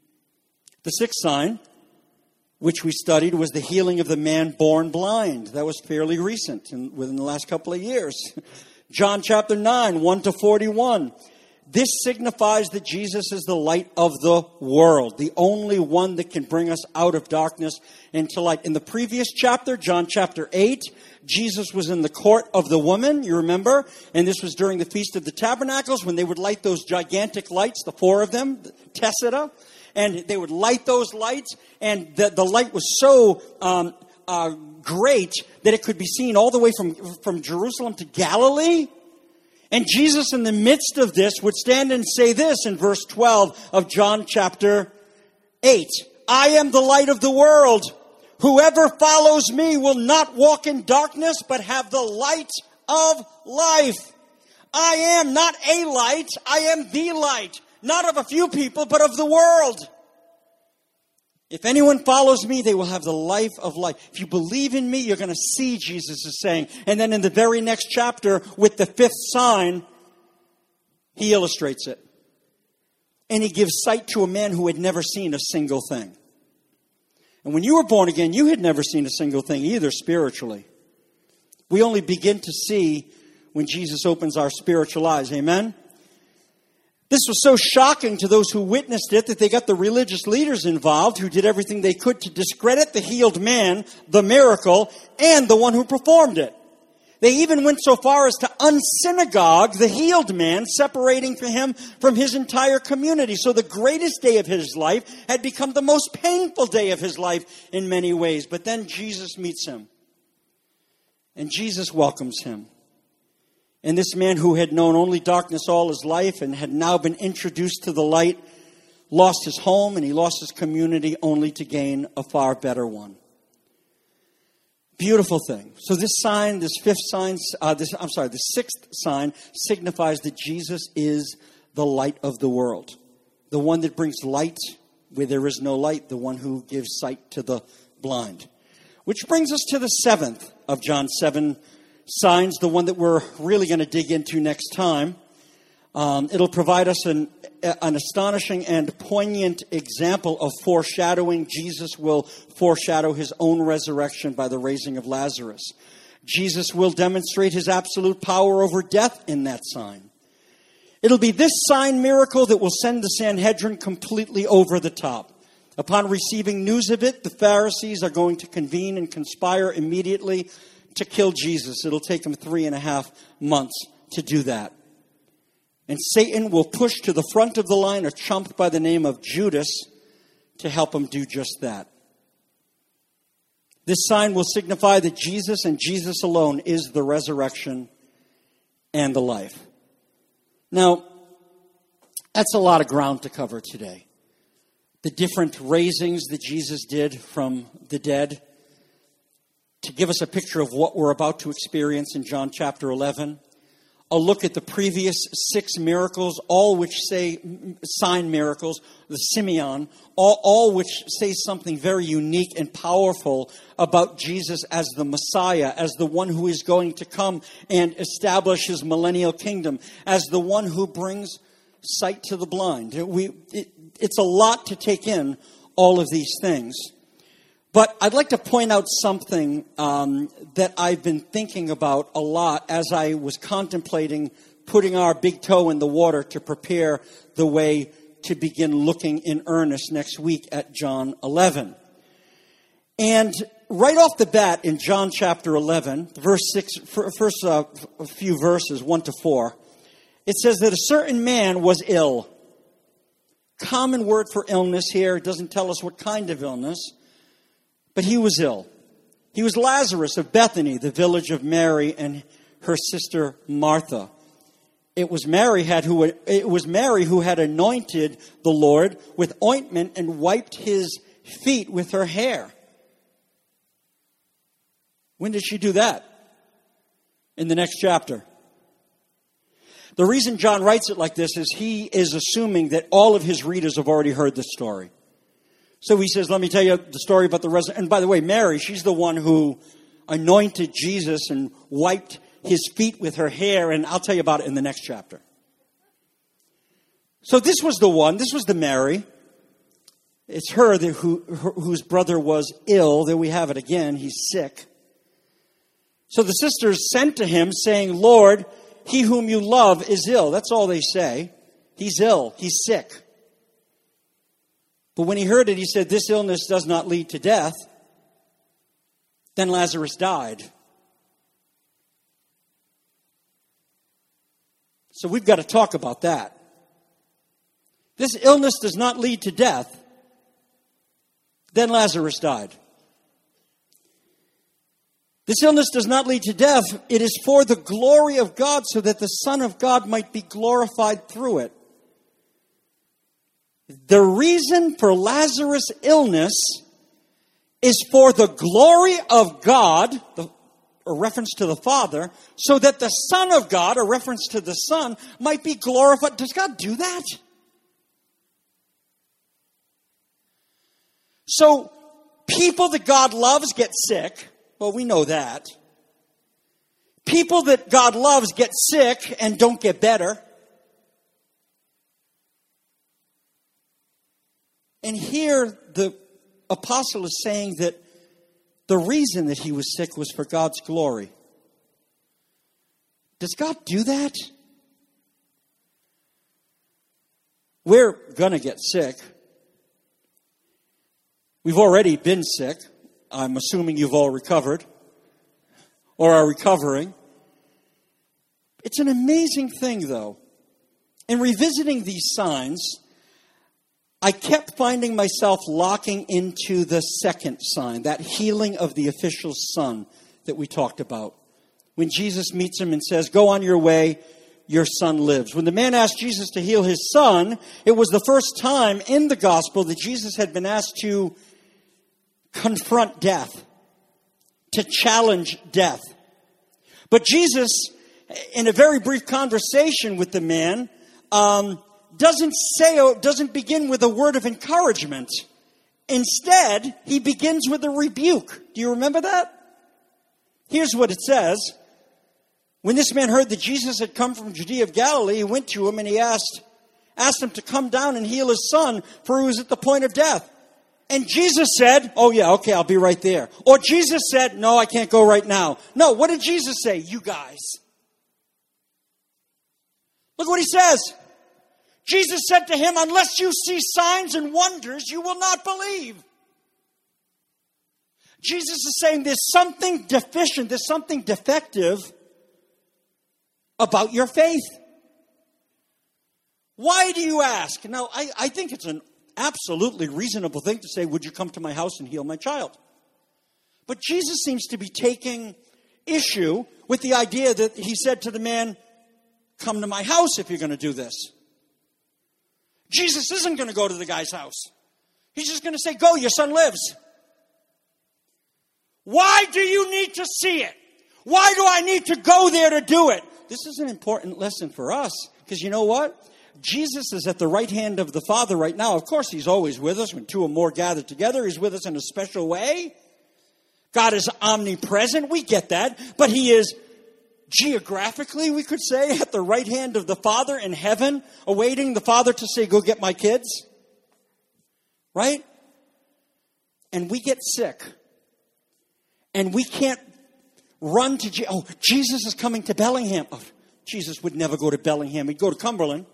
The sixth sign, which we studied, was the healing of the man born blind. That was fairly recent, in, within the last couple of years. John chapter nine, one to forty-one. This signifies that Jesus is the light of the world, the only one that can bring us out of darkness into light. In the previous chapter, John chapter eight, Jesus was in the court of the woman, you remember? And this was during the Feast of the Tabernacles when they would light those gigantic lights, the four of them, Tessida. And they would light those lights, and the, the light was so um, uh, great that it could be seen all the way from, from Jerusalem to Galilee. And Jesus, in the midst of this, would stand and say this in verse twelve of John chapter eight. I am the light of the world. Whoever follows me will not walk in darkness, but have the light of life. I am not a light. I am the light. Not of a few people, but of the world. If anyone follows me, they will have the life of life. If you believe in me, you're going to see, Jesus is saying. And then in the very next chapter, with the fifth sign, he illustrates it. And he gives sight to a man who had never seen a single thing. And when you were born again, you had never seen a single thing either spiritually. We only begin to see when Jesus opens our spiritual eyes. Amen? This was so shocking to those who witnessed it that they got the religious leaders involved who did everything they could to discredit the healed man, the miracle, and the one who performed it. They even went so far as to unsynagogue the healed man, separating him from his entire community. So the greatest day of his life had become the most painful day of his life in many ways. But then Jesus meets him. And Jesus welcomes him. And this man who had known only darkness all his life and had now been introduced to the light, lost his home and he lost his community only to gain a far better one. Beautiful thing. So this sign, this fifth sign, uh, this, I'm sorry, the sixth sign signifies that Jesus is the light of the world. The one that brings light where there is no light, the one who gives sight to the blind. Which brings us to the seventh of John seven signs, the one that we're really going to dig into next time. Um, it'll provide us an, an astonishing and poignant example of foreshadowing. Jesus will foreshadow his own resurrection by the raising of Lazarus. Jesus will demonstrate his absolute power over death in that sign. It'll be this sign miracle that will send the Sanhedrin completely over the top. Upon receiving news of it, the Pharisees are going to convene and conspire immediately to kill Jesus. It'll take them three and a half months to do that. And Satan will push to the front of the line a chump by the name of Judas to help him do just that. This sign will signify that Jesus and Jesus alone is the resurrection and the life. Now, that's a lot of ground to cover today. The different raisings that Jesus did from the dead, to give us a picture of what we're about to experience in John chapter eleven. A look at the previous six miracles, all which say sign miracles, the Simeon, all, all which say something very unique and powerful about Jesus as the Messiah, as the one who is going to come and establish his millennial kingdom, as the one who brings sight to the blind. We, it, it's a lot to take in, all of these things. But I'd like to point out something um, that I've been thinking about a lot as I was contemplating putting our big toe in the water to prepare the way to begin looking in earnest next week at John eleven. And right off the bat in John chapter eleven, verse six, first uh, a few verses, one to four, it says that a certain man was ill. Common word for illness here. It doesn't tell us what kind of illness. But he was ill. He was Lazarus of Bethany, the village of Mary and her sister Martha. It was Mary had who it was Mary who had anointed the Lord with ointment and wiped his feet with her hair. When did she do that? In the next chapter. The reason John writes it like this is he is assuming that all of his readers have already heard this story. So he says, let me tell you the story about the resurrection. And by the way, Mary, she's the one who anointed Jesus and wiped his feet with her hair. And I'll tell you about it in the next chapter. So this was the one. This was the Mary. It's her, that who, her whose brother was ill. There we have it again. He's sick. So the sisters sent to him saying, Lord, he whom you love is ill. That's all they say. He's ill. He's sick. But when he heard it, he said, this illness does not lead to death. Then Lazarus died. So we've got to talk about that. This illness does not lead to death. Then Lazarus died. This illness does not lead to death. It is for the glory of God, so that the Son of God might be glorified through it. The reason for Lazarus' illness is for the glory of God, the, a reference to the Father, so that the Son of God, a reference to the Son, might be glorified. Does God do that? So, people that God loves get sick. Well, we know that. People that God loves get sick and don't get better. And here the apostle is saying that the reason that he was sick was for God's glory. Does God do that? We're going to get sick. We've already been sick. I'm assuming you've all recovered or are recovering. It's an amazing thing, though. In revisiting these signs, I kept finding myself locking into the second sign, that healing of the official son that we talked about. When Jesus meets him and says, "Go on your way, your son lives." When the man asked Jesus to heal his son, it was the first time in the gospel that Jesus had been asked to confront death, to challenge death. But Jesus, in a very brief conversation with the man, um, doesn't say, doesn't begin with a word of encouragement. Instead, he begins with a rebuke. Do you remember that? Here's what it says. When this man heard that Jesus had come from Judea of Galilee, he went to him and he asked, asked him to come down and heal his son, for he was at the point of death. And Jesus said, "Oh yeah, okay, I'll be right there." Or Jesus said, "No, I can't go right now." No, what did Jesus say? "You guys." Look what he says. Jesus said to him, "Unless you see signs and wonders, you will not believe." Jesus is saying there's something deficient, there's something defective about your faith. Why do you ask? Now, I, I think it's an absolutely reasonable thing to say, "Would you come to my house and heal my child?" But Jesus seems to be taking issue with the idea that he said to the man, "Come to my house if you're going to do this." Jesus isn't going to go to the guy's house. He's just going to say, "Go, your son lives." Why do you need to see it? Why do I need to go there to do it? This is an important lesson for us, because you know what? Jesus is at the right hand of the Father right now. Of course, he's always with us. When two or more gather together, he's with us in a special way. God is omnipresent. We get that. But he is geographically, we could say, at the right hand of the Father in heaven, awaiting the Father to say, "Go get my kids." Right? And we get sick. And we can't run to, Je- oh, Jesus is coming to Bellingham. Oh, Jesus would never go to Bellingham. He'd go to Cumberland.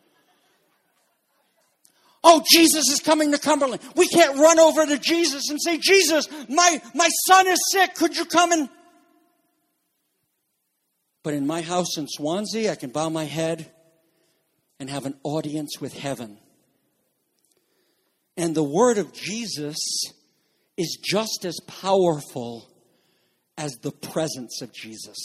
Oh, Jesus is coming to Cumberland. We can't run over to Jesus and say, "Jesus, my, my son is sick. Could you come and..." But in my house in Swansea, I can bow my head and have an audience with heaven. And the word of Jesus is just as powerful as the presence of Jesus.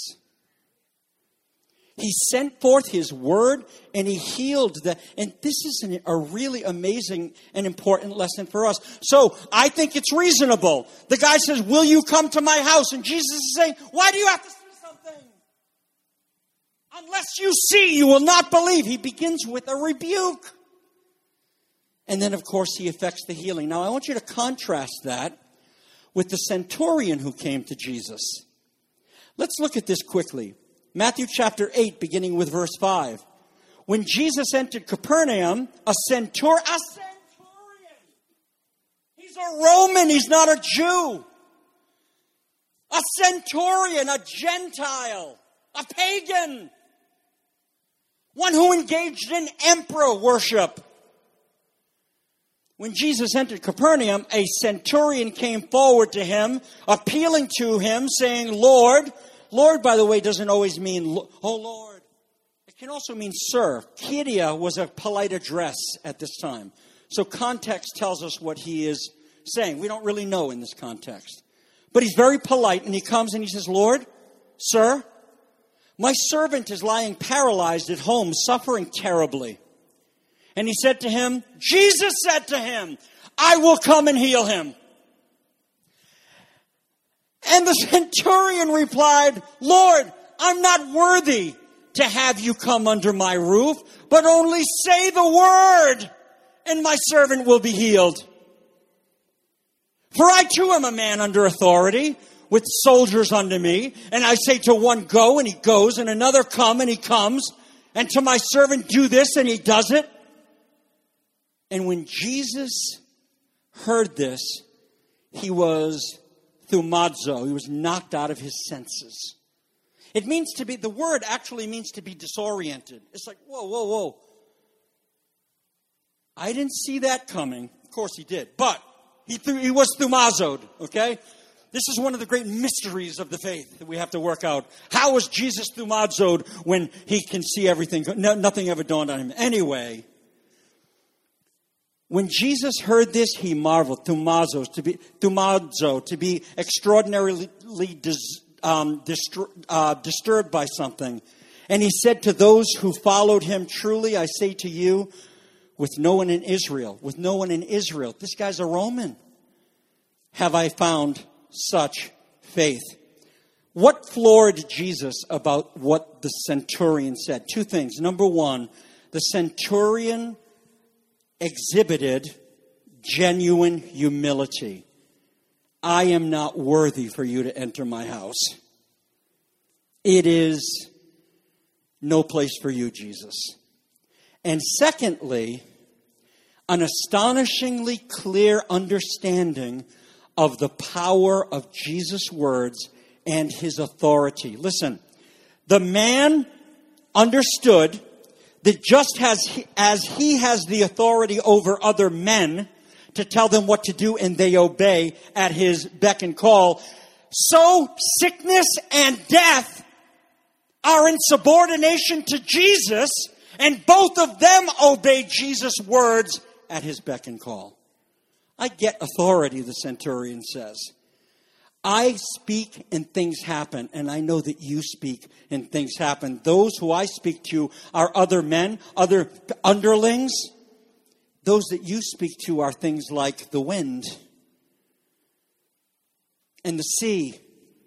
He sent forth his word and he healed the, and this is an, a really amazing and important lesson for us. So I think it's reasonable. The guy says, "Will you come to my house?" And Jesus is saying, "Why do you have to see something? Unless you see, you will not believe." He begins with a rebuke. And then, of course, he effects the healing. Now, I want you to contrast that with the centurion who came to Jesus. Let's look at this quickly. Matthew chapter eight, beginning with verse five. When Jesus entered Capernaum, a centur- a centurion. He's a Roman, he's not a Jew. A centurion, a Gentile, a pagan. One who engaged in emperor worship. When Jesus entered Capernaum, a centurion came forward to him, appealing to him, saying, "Lord," Lord, by the way, doesn't always mean, "Oh, Lord." It can also mean sir. Kyria was a polite address at this time. So context tells us what he is saying. We don't really know in this context. But he's very polite, and he comes and he says, "Lord, sir, my servant is lying paralyzed at home, suffering terribly." And he said to him, Jesus said to him, "I will come and heal him." And the centurion replied, "Lord, I'm not worthy to have you come under my roof, but only say the word, and my servant will be healed. For I too am a man under authority, with soldiers under me, and I say to one, 'Go,' and he goes, and another, 'Come,' and he comes, and to my servant, 'Do this,' and he does it." And when Jesus heard this, he was thumazo. He was knocked out of his senses. It means to be, the word actually means to be disoriented. It's like, whoa, whoa, whoa. I didn't see that coming. Of course he did. But he, th- he was thumazoed, okay? This is one of the great mysteries of the faith that we have to work out. How was Jesus thumazoed when he can see everything? No, nothing ever dawned on him. Anyway, when Jesus heard this, he marveled. Thumazo, to be, thumazo, to be extraordinarily dis, um, distur, uh, disturbed by something. And he said to those who followed him, truly I say to you, with no one in Israel, with no one in Israel, this guy's a Roman, have I found such faith. What floored Jesus about what the centurion said? Two things. Number one, the centurion exhibited genuine humility. I am not worthy for you to enter my house. It is no place for you, Jesus. And secondly, an astonishingly clear understanding of the power of Jesus' words and his authority. Listen, the man understood that just as he, as he has the authority over other men to tell them what to do and they obey at his beck and call, so sickness and death are in subordination to Jesus, and both of them obey Jesus' words at his beck and call. I get authority, the centurion says. I speak and things happen, and I know that you speak and things happen. Those who I speak to are other men, other underlings. Those that you speak to are things like the wind and the sea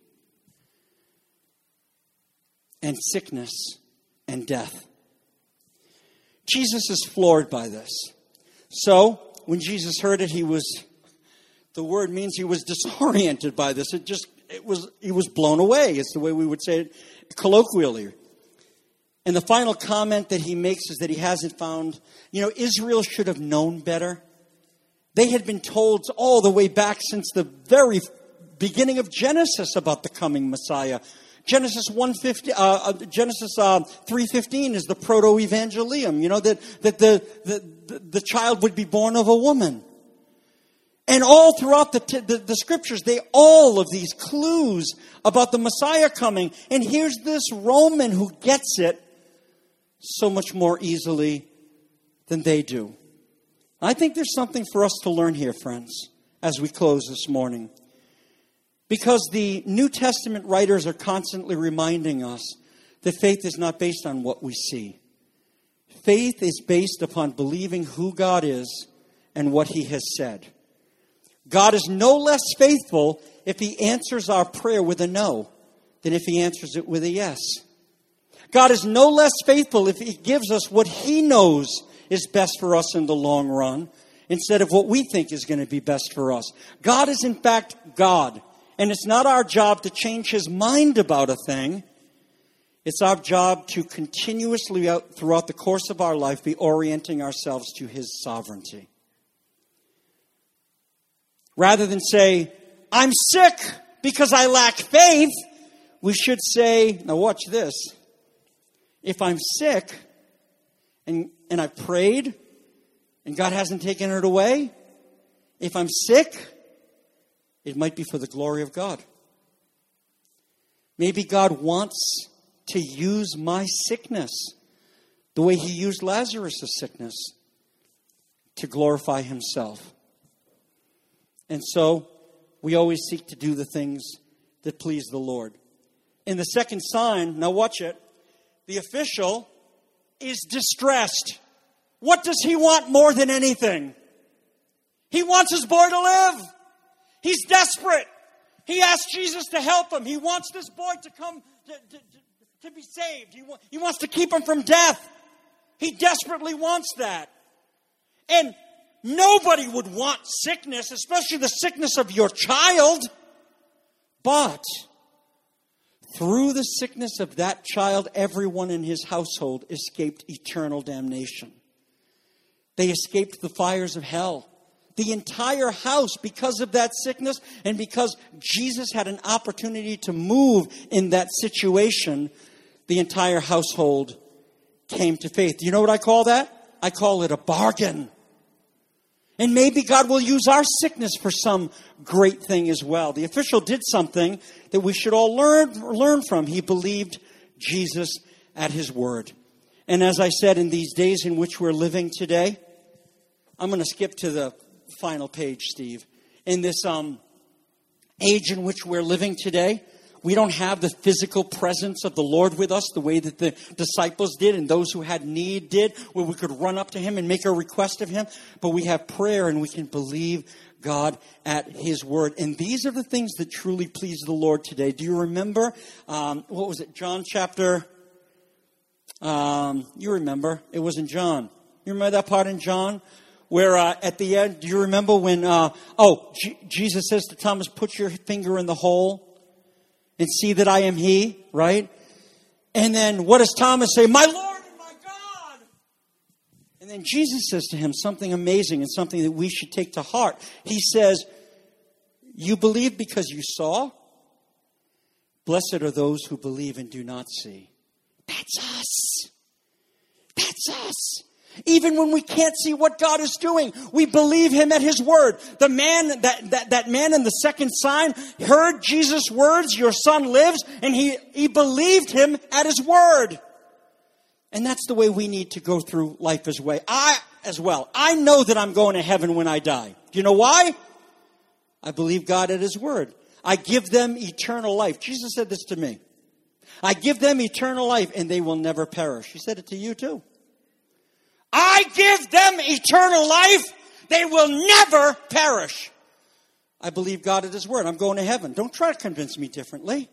and sickness and death. Jesus is floored by this. So, when Jesus heard it, he was, the word means he was disoriented by this. It just, it was, he was blown away. It's the way we would say it colloquially. And the final comment that he makes is that he hasn't found, you know, Israel should have known better. They had been told all the way back since the very beginning of Genesis about the coming Messiah. Genesis one fifty, uh, Genesis uh, three fifteen is the proto-evangelium. You know that that the, the the child would be born of a woman, and all throughout the, t- the the scriptures, they all of these clues about the Messiah coming. And here's this Roman who gets it so much more easily than they do. I think there's something for us to learn here, friends, as we close this morning. Because the New Testament writers are constantly reminding us that faith is not based on what we see. Faith is based upon believing who God is and what he has said. God is no less faithful if he answers our prayer with a no than if he answers it with a yes. God is no less faithful if he gives us what he knows is best for us in the long run instead of what we think is going to be best for us. God is in fact God. And it's not our job to change his mind about a thing. It's our job to continuously, throughout the course of our life, be orienting ourselves to his sovereignty. Rather than say, I'm sick because I lack faith, we should say, now watch this. If I'm sick and, and I prayed and God hasn't taken it away, if I'm sick, it might be for the glory of God. Maybe God wants to use my sickness the way he used Lazarus' sickness to glorify himself. And so we always seek to do the things that please the Lord. In the second sign, now watch it, the official is distressed. What does he want more than anything? He wants his boy to live. He's desperate. He asks Jesus to help him. He wants this boy to come to, to, to, to be saved. He, wa- he wants to keep him from death. He desperately wants that. And nobody would want sickness, especially the sickness of your child. But through the sickness of that child, everyone in his household escaped eternal damnation. They escaped the fires of hell. The entire house, because of that sickness and because Jesus had an opportunity to move in that situation, the entire household came to faith. You know what I call that? I call it a bargain. And maybe God will use our sickness for some great thing as well. The official did something that we should all learn, learn from. He believed Jesus at his word. And as I said, in these days in which we're living today, I'm going to skip to the final page, Steve. In this um, age in which we're living today, we don't have the physical presence of the Lord with us the way that the disciples did and those who had need did, where we could run up to him and make a request of him. But we have prayer and we can believe God at his word. And these are the things that truly please the Lord today. Do you remember, um, what was it, John chapter, um, you remember, it was in John. You remember that part in John? Where uh, at the end, do you remember when, uh, oh, G- Jesus says to Thomas, put your finger in the hole and see that I am he, right? And then what does Thomas say? My Lord and my God. And then Jesus says to him something amazing and something that we should take to heart. He says, you believe because you saw? Blessed are those who believe and do not see. That's us. That's us. Even when we can't see what God is doing, we believe him at his word. The man, that, that, that man in the second sign heard Jesus' words, your son lives, and he, he believed him at his word. And that's the way we need to go through life as well. I, as well. I know that I'm going to heaven when I die. Do you know why? I believe God at his word. I give them eternal life. Jesus said this to me. I give them eternal life and they will never perish. He said it to you too. I give them eternal life. They will never perish. I believe God at his word. I'm going to heaven. Don't try to convince me differently.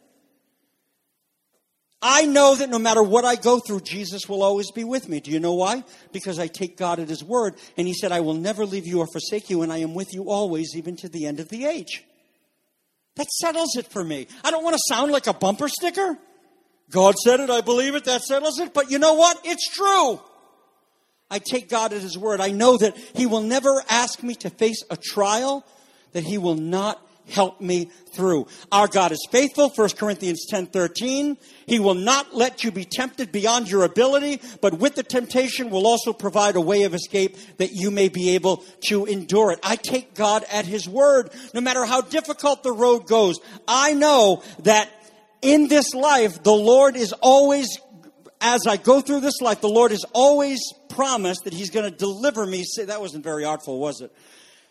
I know that no matter what I go through, Jesus will always be with me. Do you know why? Because I take God at his word. And he said, I will never leave you or forsake you. And I am with you always, even to the end of the age. That settles it for me. I don't want to sound like a bumper sticker. God said it. I believe it. That settles it. But you know what? It's true. I take God at his word. I know that he will never ask me to face a trial that he will not help me through. Our God is faithful, First Corinthians ten thirteen. He will not let you be tempted beyond your ability, but with the temptation will also provide a way of escape that you may be able to endure it. I take God at his word. No matter how difficult the road goes, I know that in this life, the Lord is always, as I go through this life, the Lord is always promised that he's going to deliver me. Say, that wasn't very artful, was it?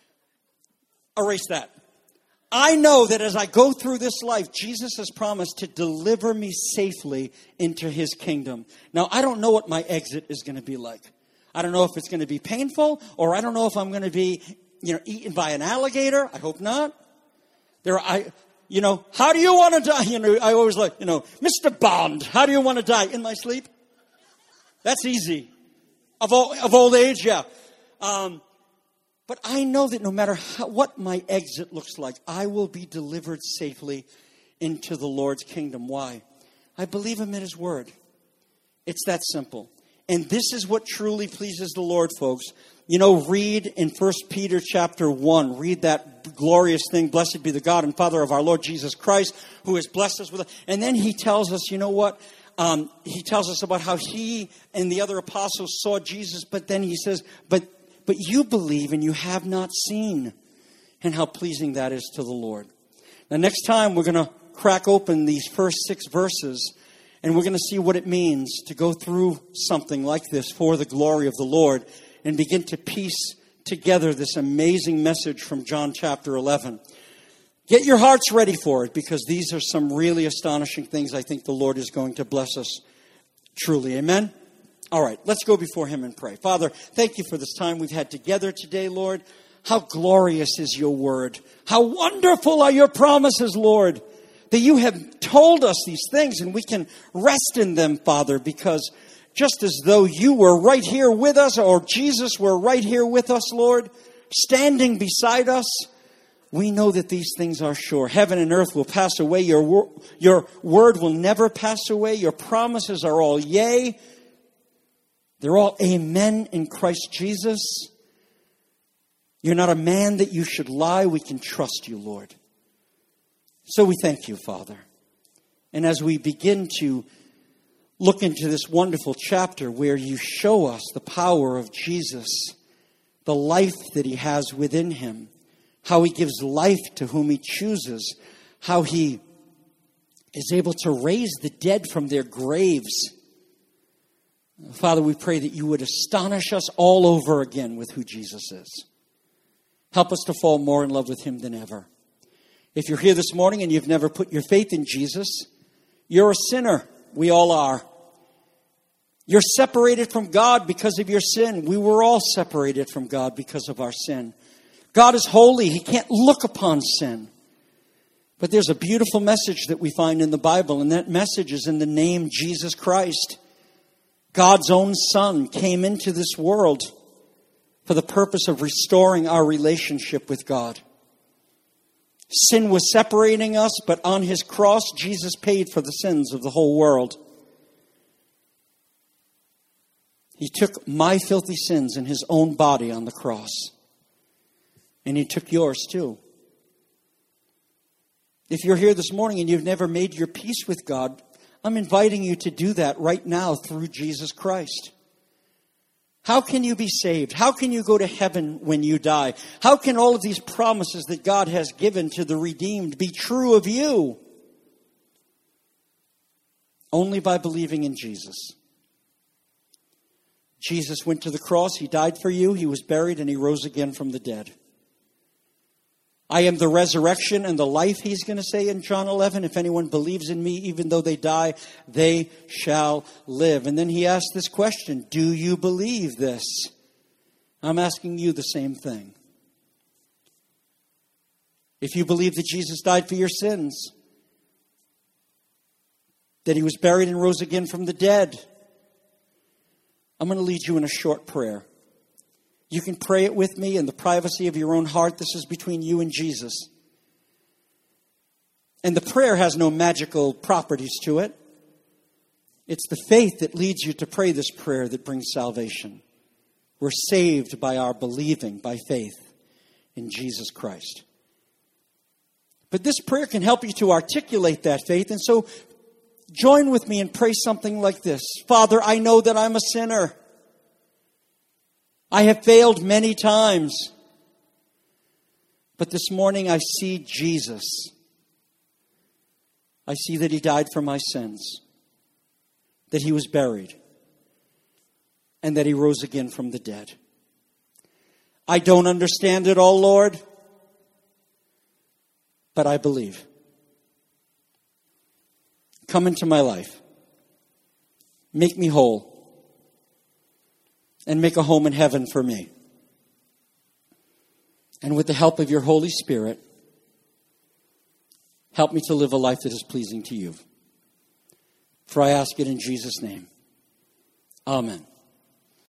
Erase that. I know that as I go through this life, Jesus has promised to deliver me safely into his kingdom. Now, I don't know what my exit is going to be like. I don't know if it's going to be painful, or I don't know if I'm going to be, you know, eaten by an alligator. I hope not. There, I, you know, how do you want to die? You know, I always like, you know, Mister Bond, how do you want to die? In my sleep? That's easy. Of old, of old age, yeah. Um, but I know that no matter how, what my exit looks like, I will be delivered safely into the Lord's kingdom. Why? I believe him in his word. It's that simple. And this is what truly pleases the Lord, folks. You know, read in First Peter chapter one. Read that glorious thing. Blessed be the God and Father of our Lord Jesus Christ, who has blessed us with it. And then he tells us, you know what? Um, he tells us about how he and the other apostles saw Jesus, but then he says, but but you believe and you have not seen, and how pleasing that is to the Lord. Now, next time we're going to crack open these first six verses, and we're going to see what it means to go through something like this for the glory of the Lord, and begin to piece together this amazing message from John chapter eleven. Get your hearts ready for it, because these are some really astonishing things I think the Lord is going to bless us truly. Amen? All right, let's go before him and pray. Father, thank you for this time we've had together today, Lord. How glorious is your word. How wonderful are your promises, Lord, that you have told us these things and we can rest in them, Father, because just as though you were right here with us, or Jesus were right here with us, Lord, standing beside us, we know that these things are sure. Heaven and earth will pass away. Your, wor- your word will never pass away. Your promises are all yea. They're all amen in Christ Jesus. You're not a man that you should lie. We can trust you, Lord. So we thank you, Father. And as we begin to look into this wonderful chapter where you show us the power of Jesus, the life that he has within him, how he gives life to whom he chooses, how he is able to raise the dead from their graves. Father, we pray that you would astonish us all over again with who Jesus is. Help us to fall more in love with him than ever. If you're here this morning and you've never put your faith in Jesus, you're a sinner. We all are. You're separated from God because of your sin. We were all separated from God because of our sin. God is holy. He can't look upon sin. But there's a beautiful message that we find in the Bible, and that message is in the name Jesus Christ. God's own Son came into this world for the purpose of restoring our relationship with God. Sin was separating us, but on his cross, Jesus paid for the sins of the whole world. He took my filthy sins in his own body on the cross. And he took yours too. If you're here this morning and you've never made your peace with God, I'm inviting you to do that right now through Jesus Christ. How can you be saved? How can you go to heaven when you die? How can all of these promises that God has given to the redeemed be true of you? Only by believing in Jesus. Jesus went to the cross. He died for you. He was buried and he rose again from the dead. I am the resurrection and the life, he's going to say in John eleven. If anyone believes in me, even though they die, they shall live. And then he asked this question, do you believe this? I'm asking you the same thing. If you believe that Jesus died for your sins, that he was buried and rose again from the dead, I'm going to lead you in a short prayer. You can pray it with me in the privacy of your own heart. This is between you and Jesus. And the prayer has no magical properties to it. It's the faith that leads you to pray this prayer that brings salvation. We're saved by our believing, by faith in Jesus Christ. But this prayer can help you to articulate that faith. And so join with me and pray something like this. Father, I know that I'm a sinner. I have failed many times. But this morning I see Jesus. I see that he died for my sins. That he was buried. And that he rose again from the dead. I don't understand it all, Lord. But I believe. Come into my life. Make me whole. And make a home in heaven for me. And with the help of your Holy Spirit, help me to live a life that is pleasing to you. For I ask it in Jesus' name. Amen.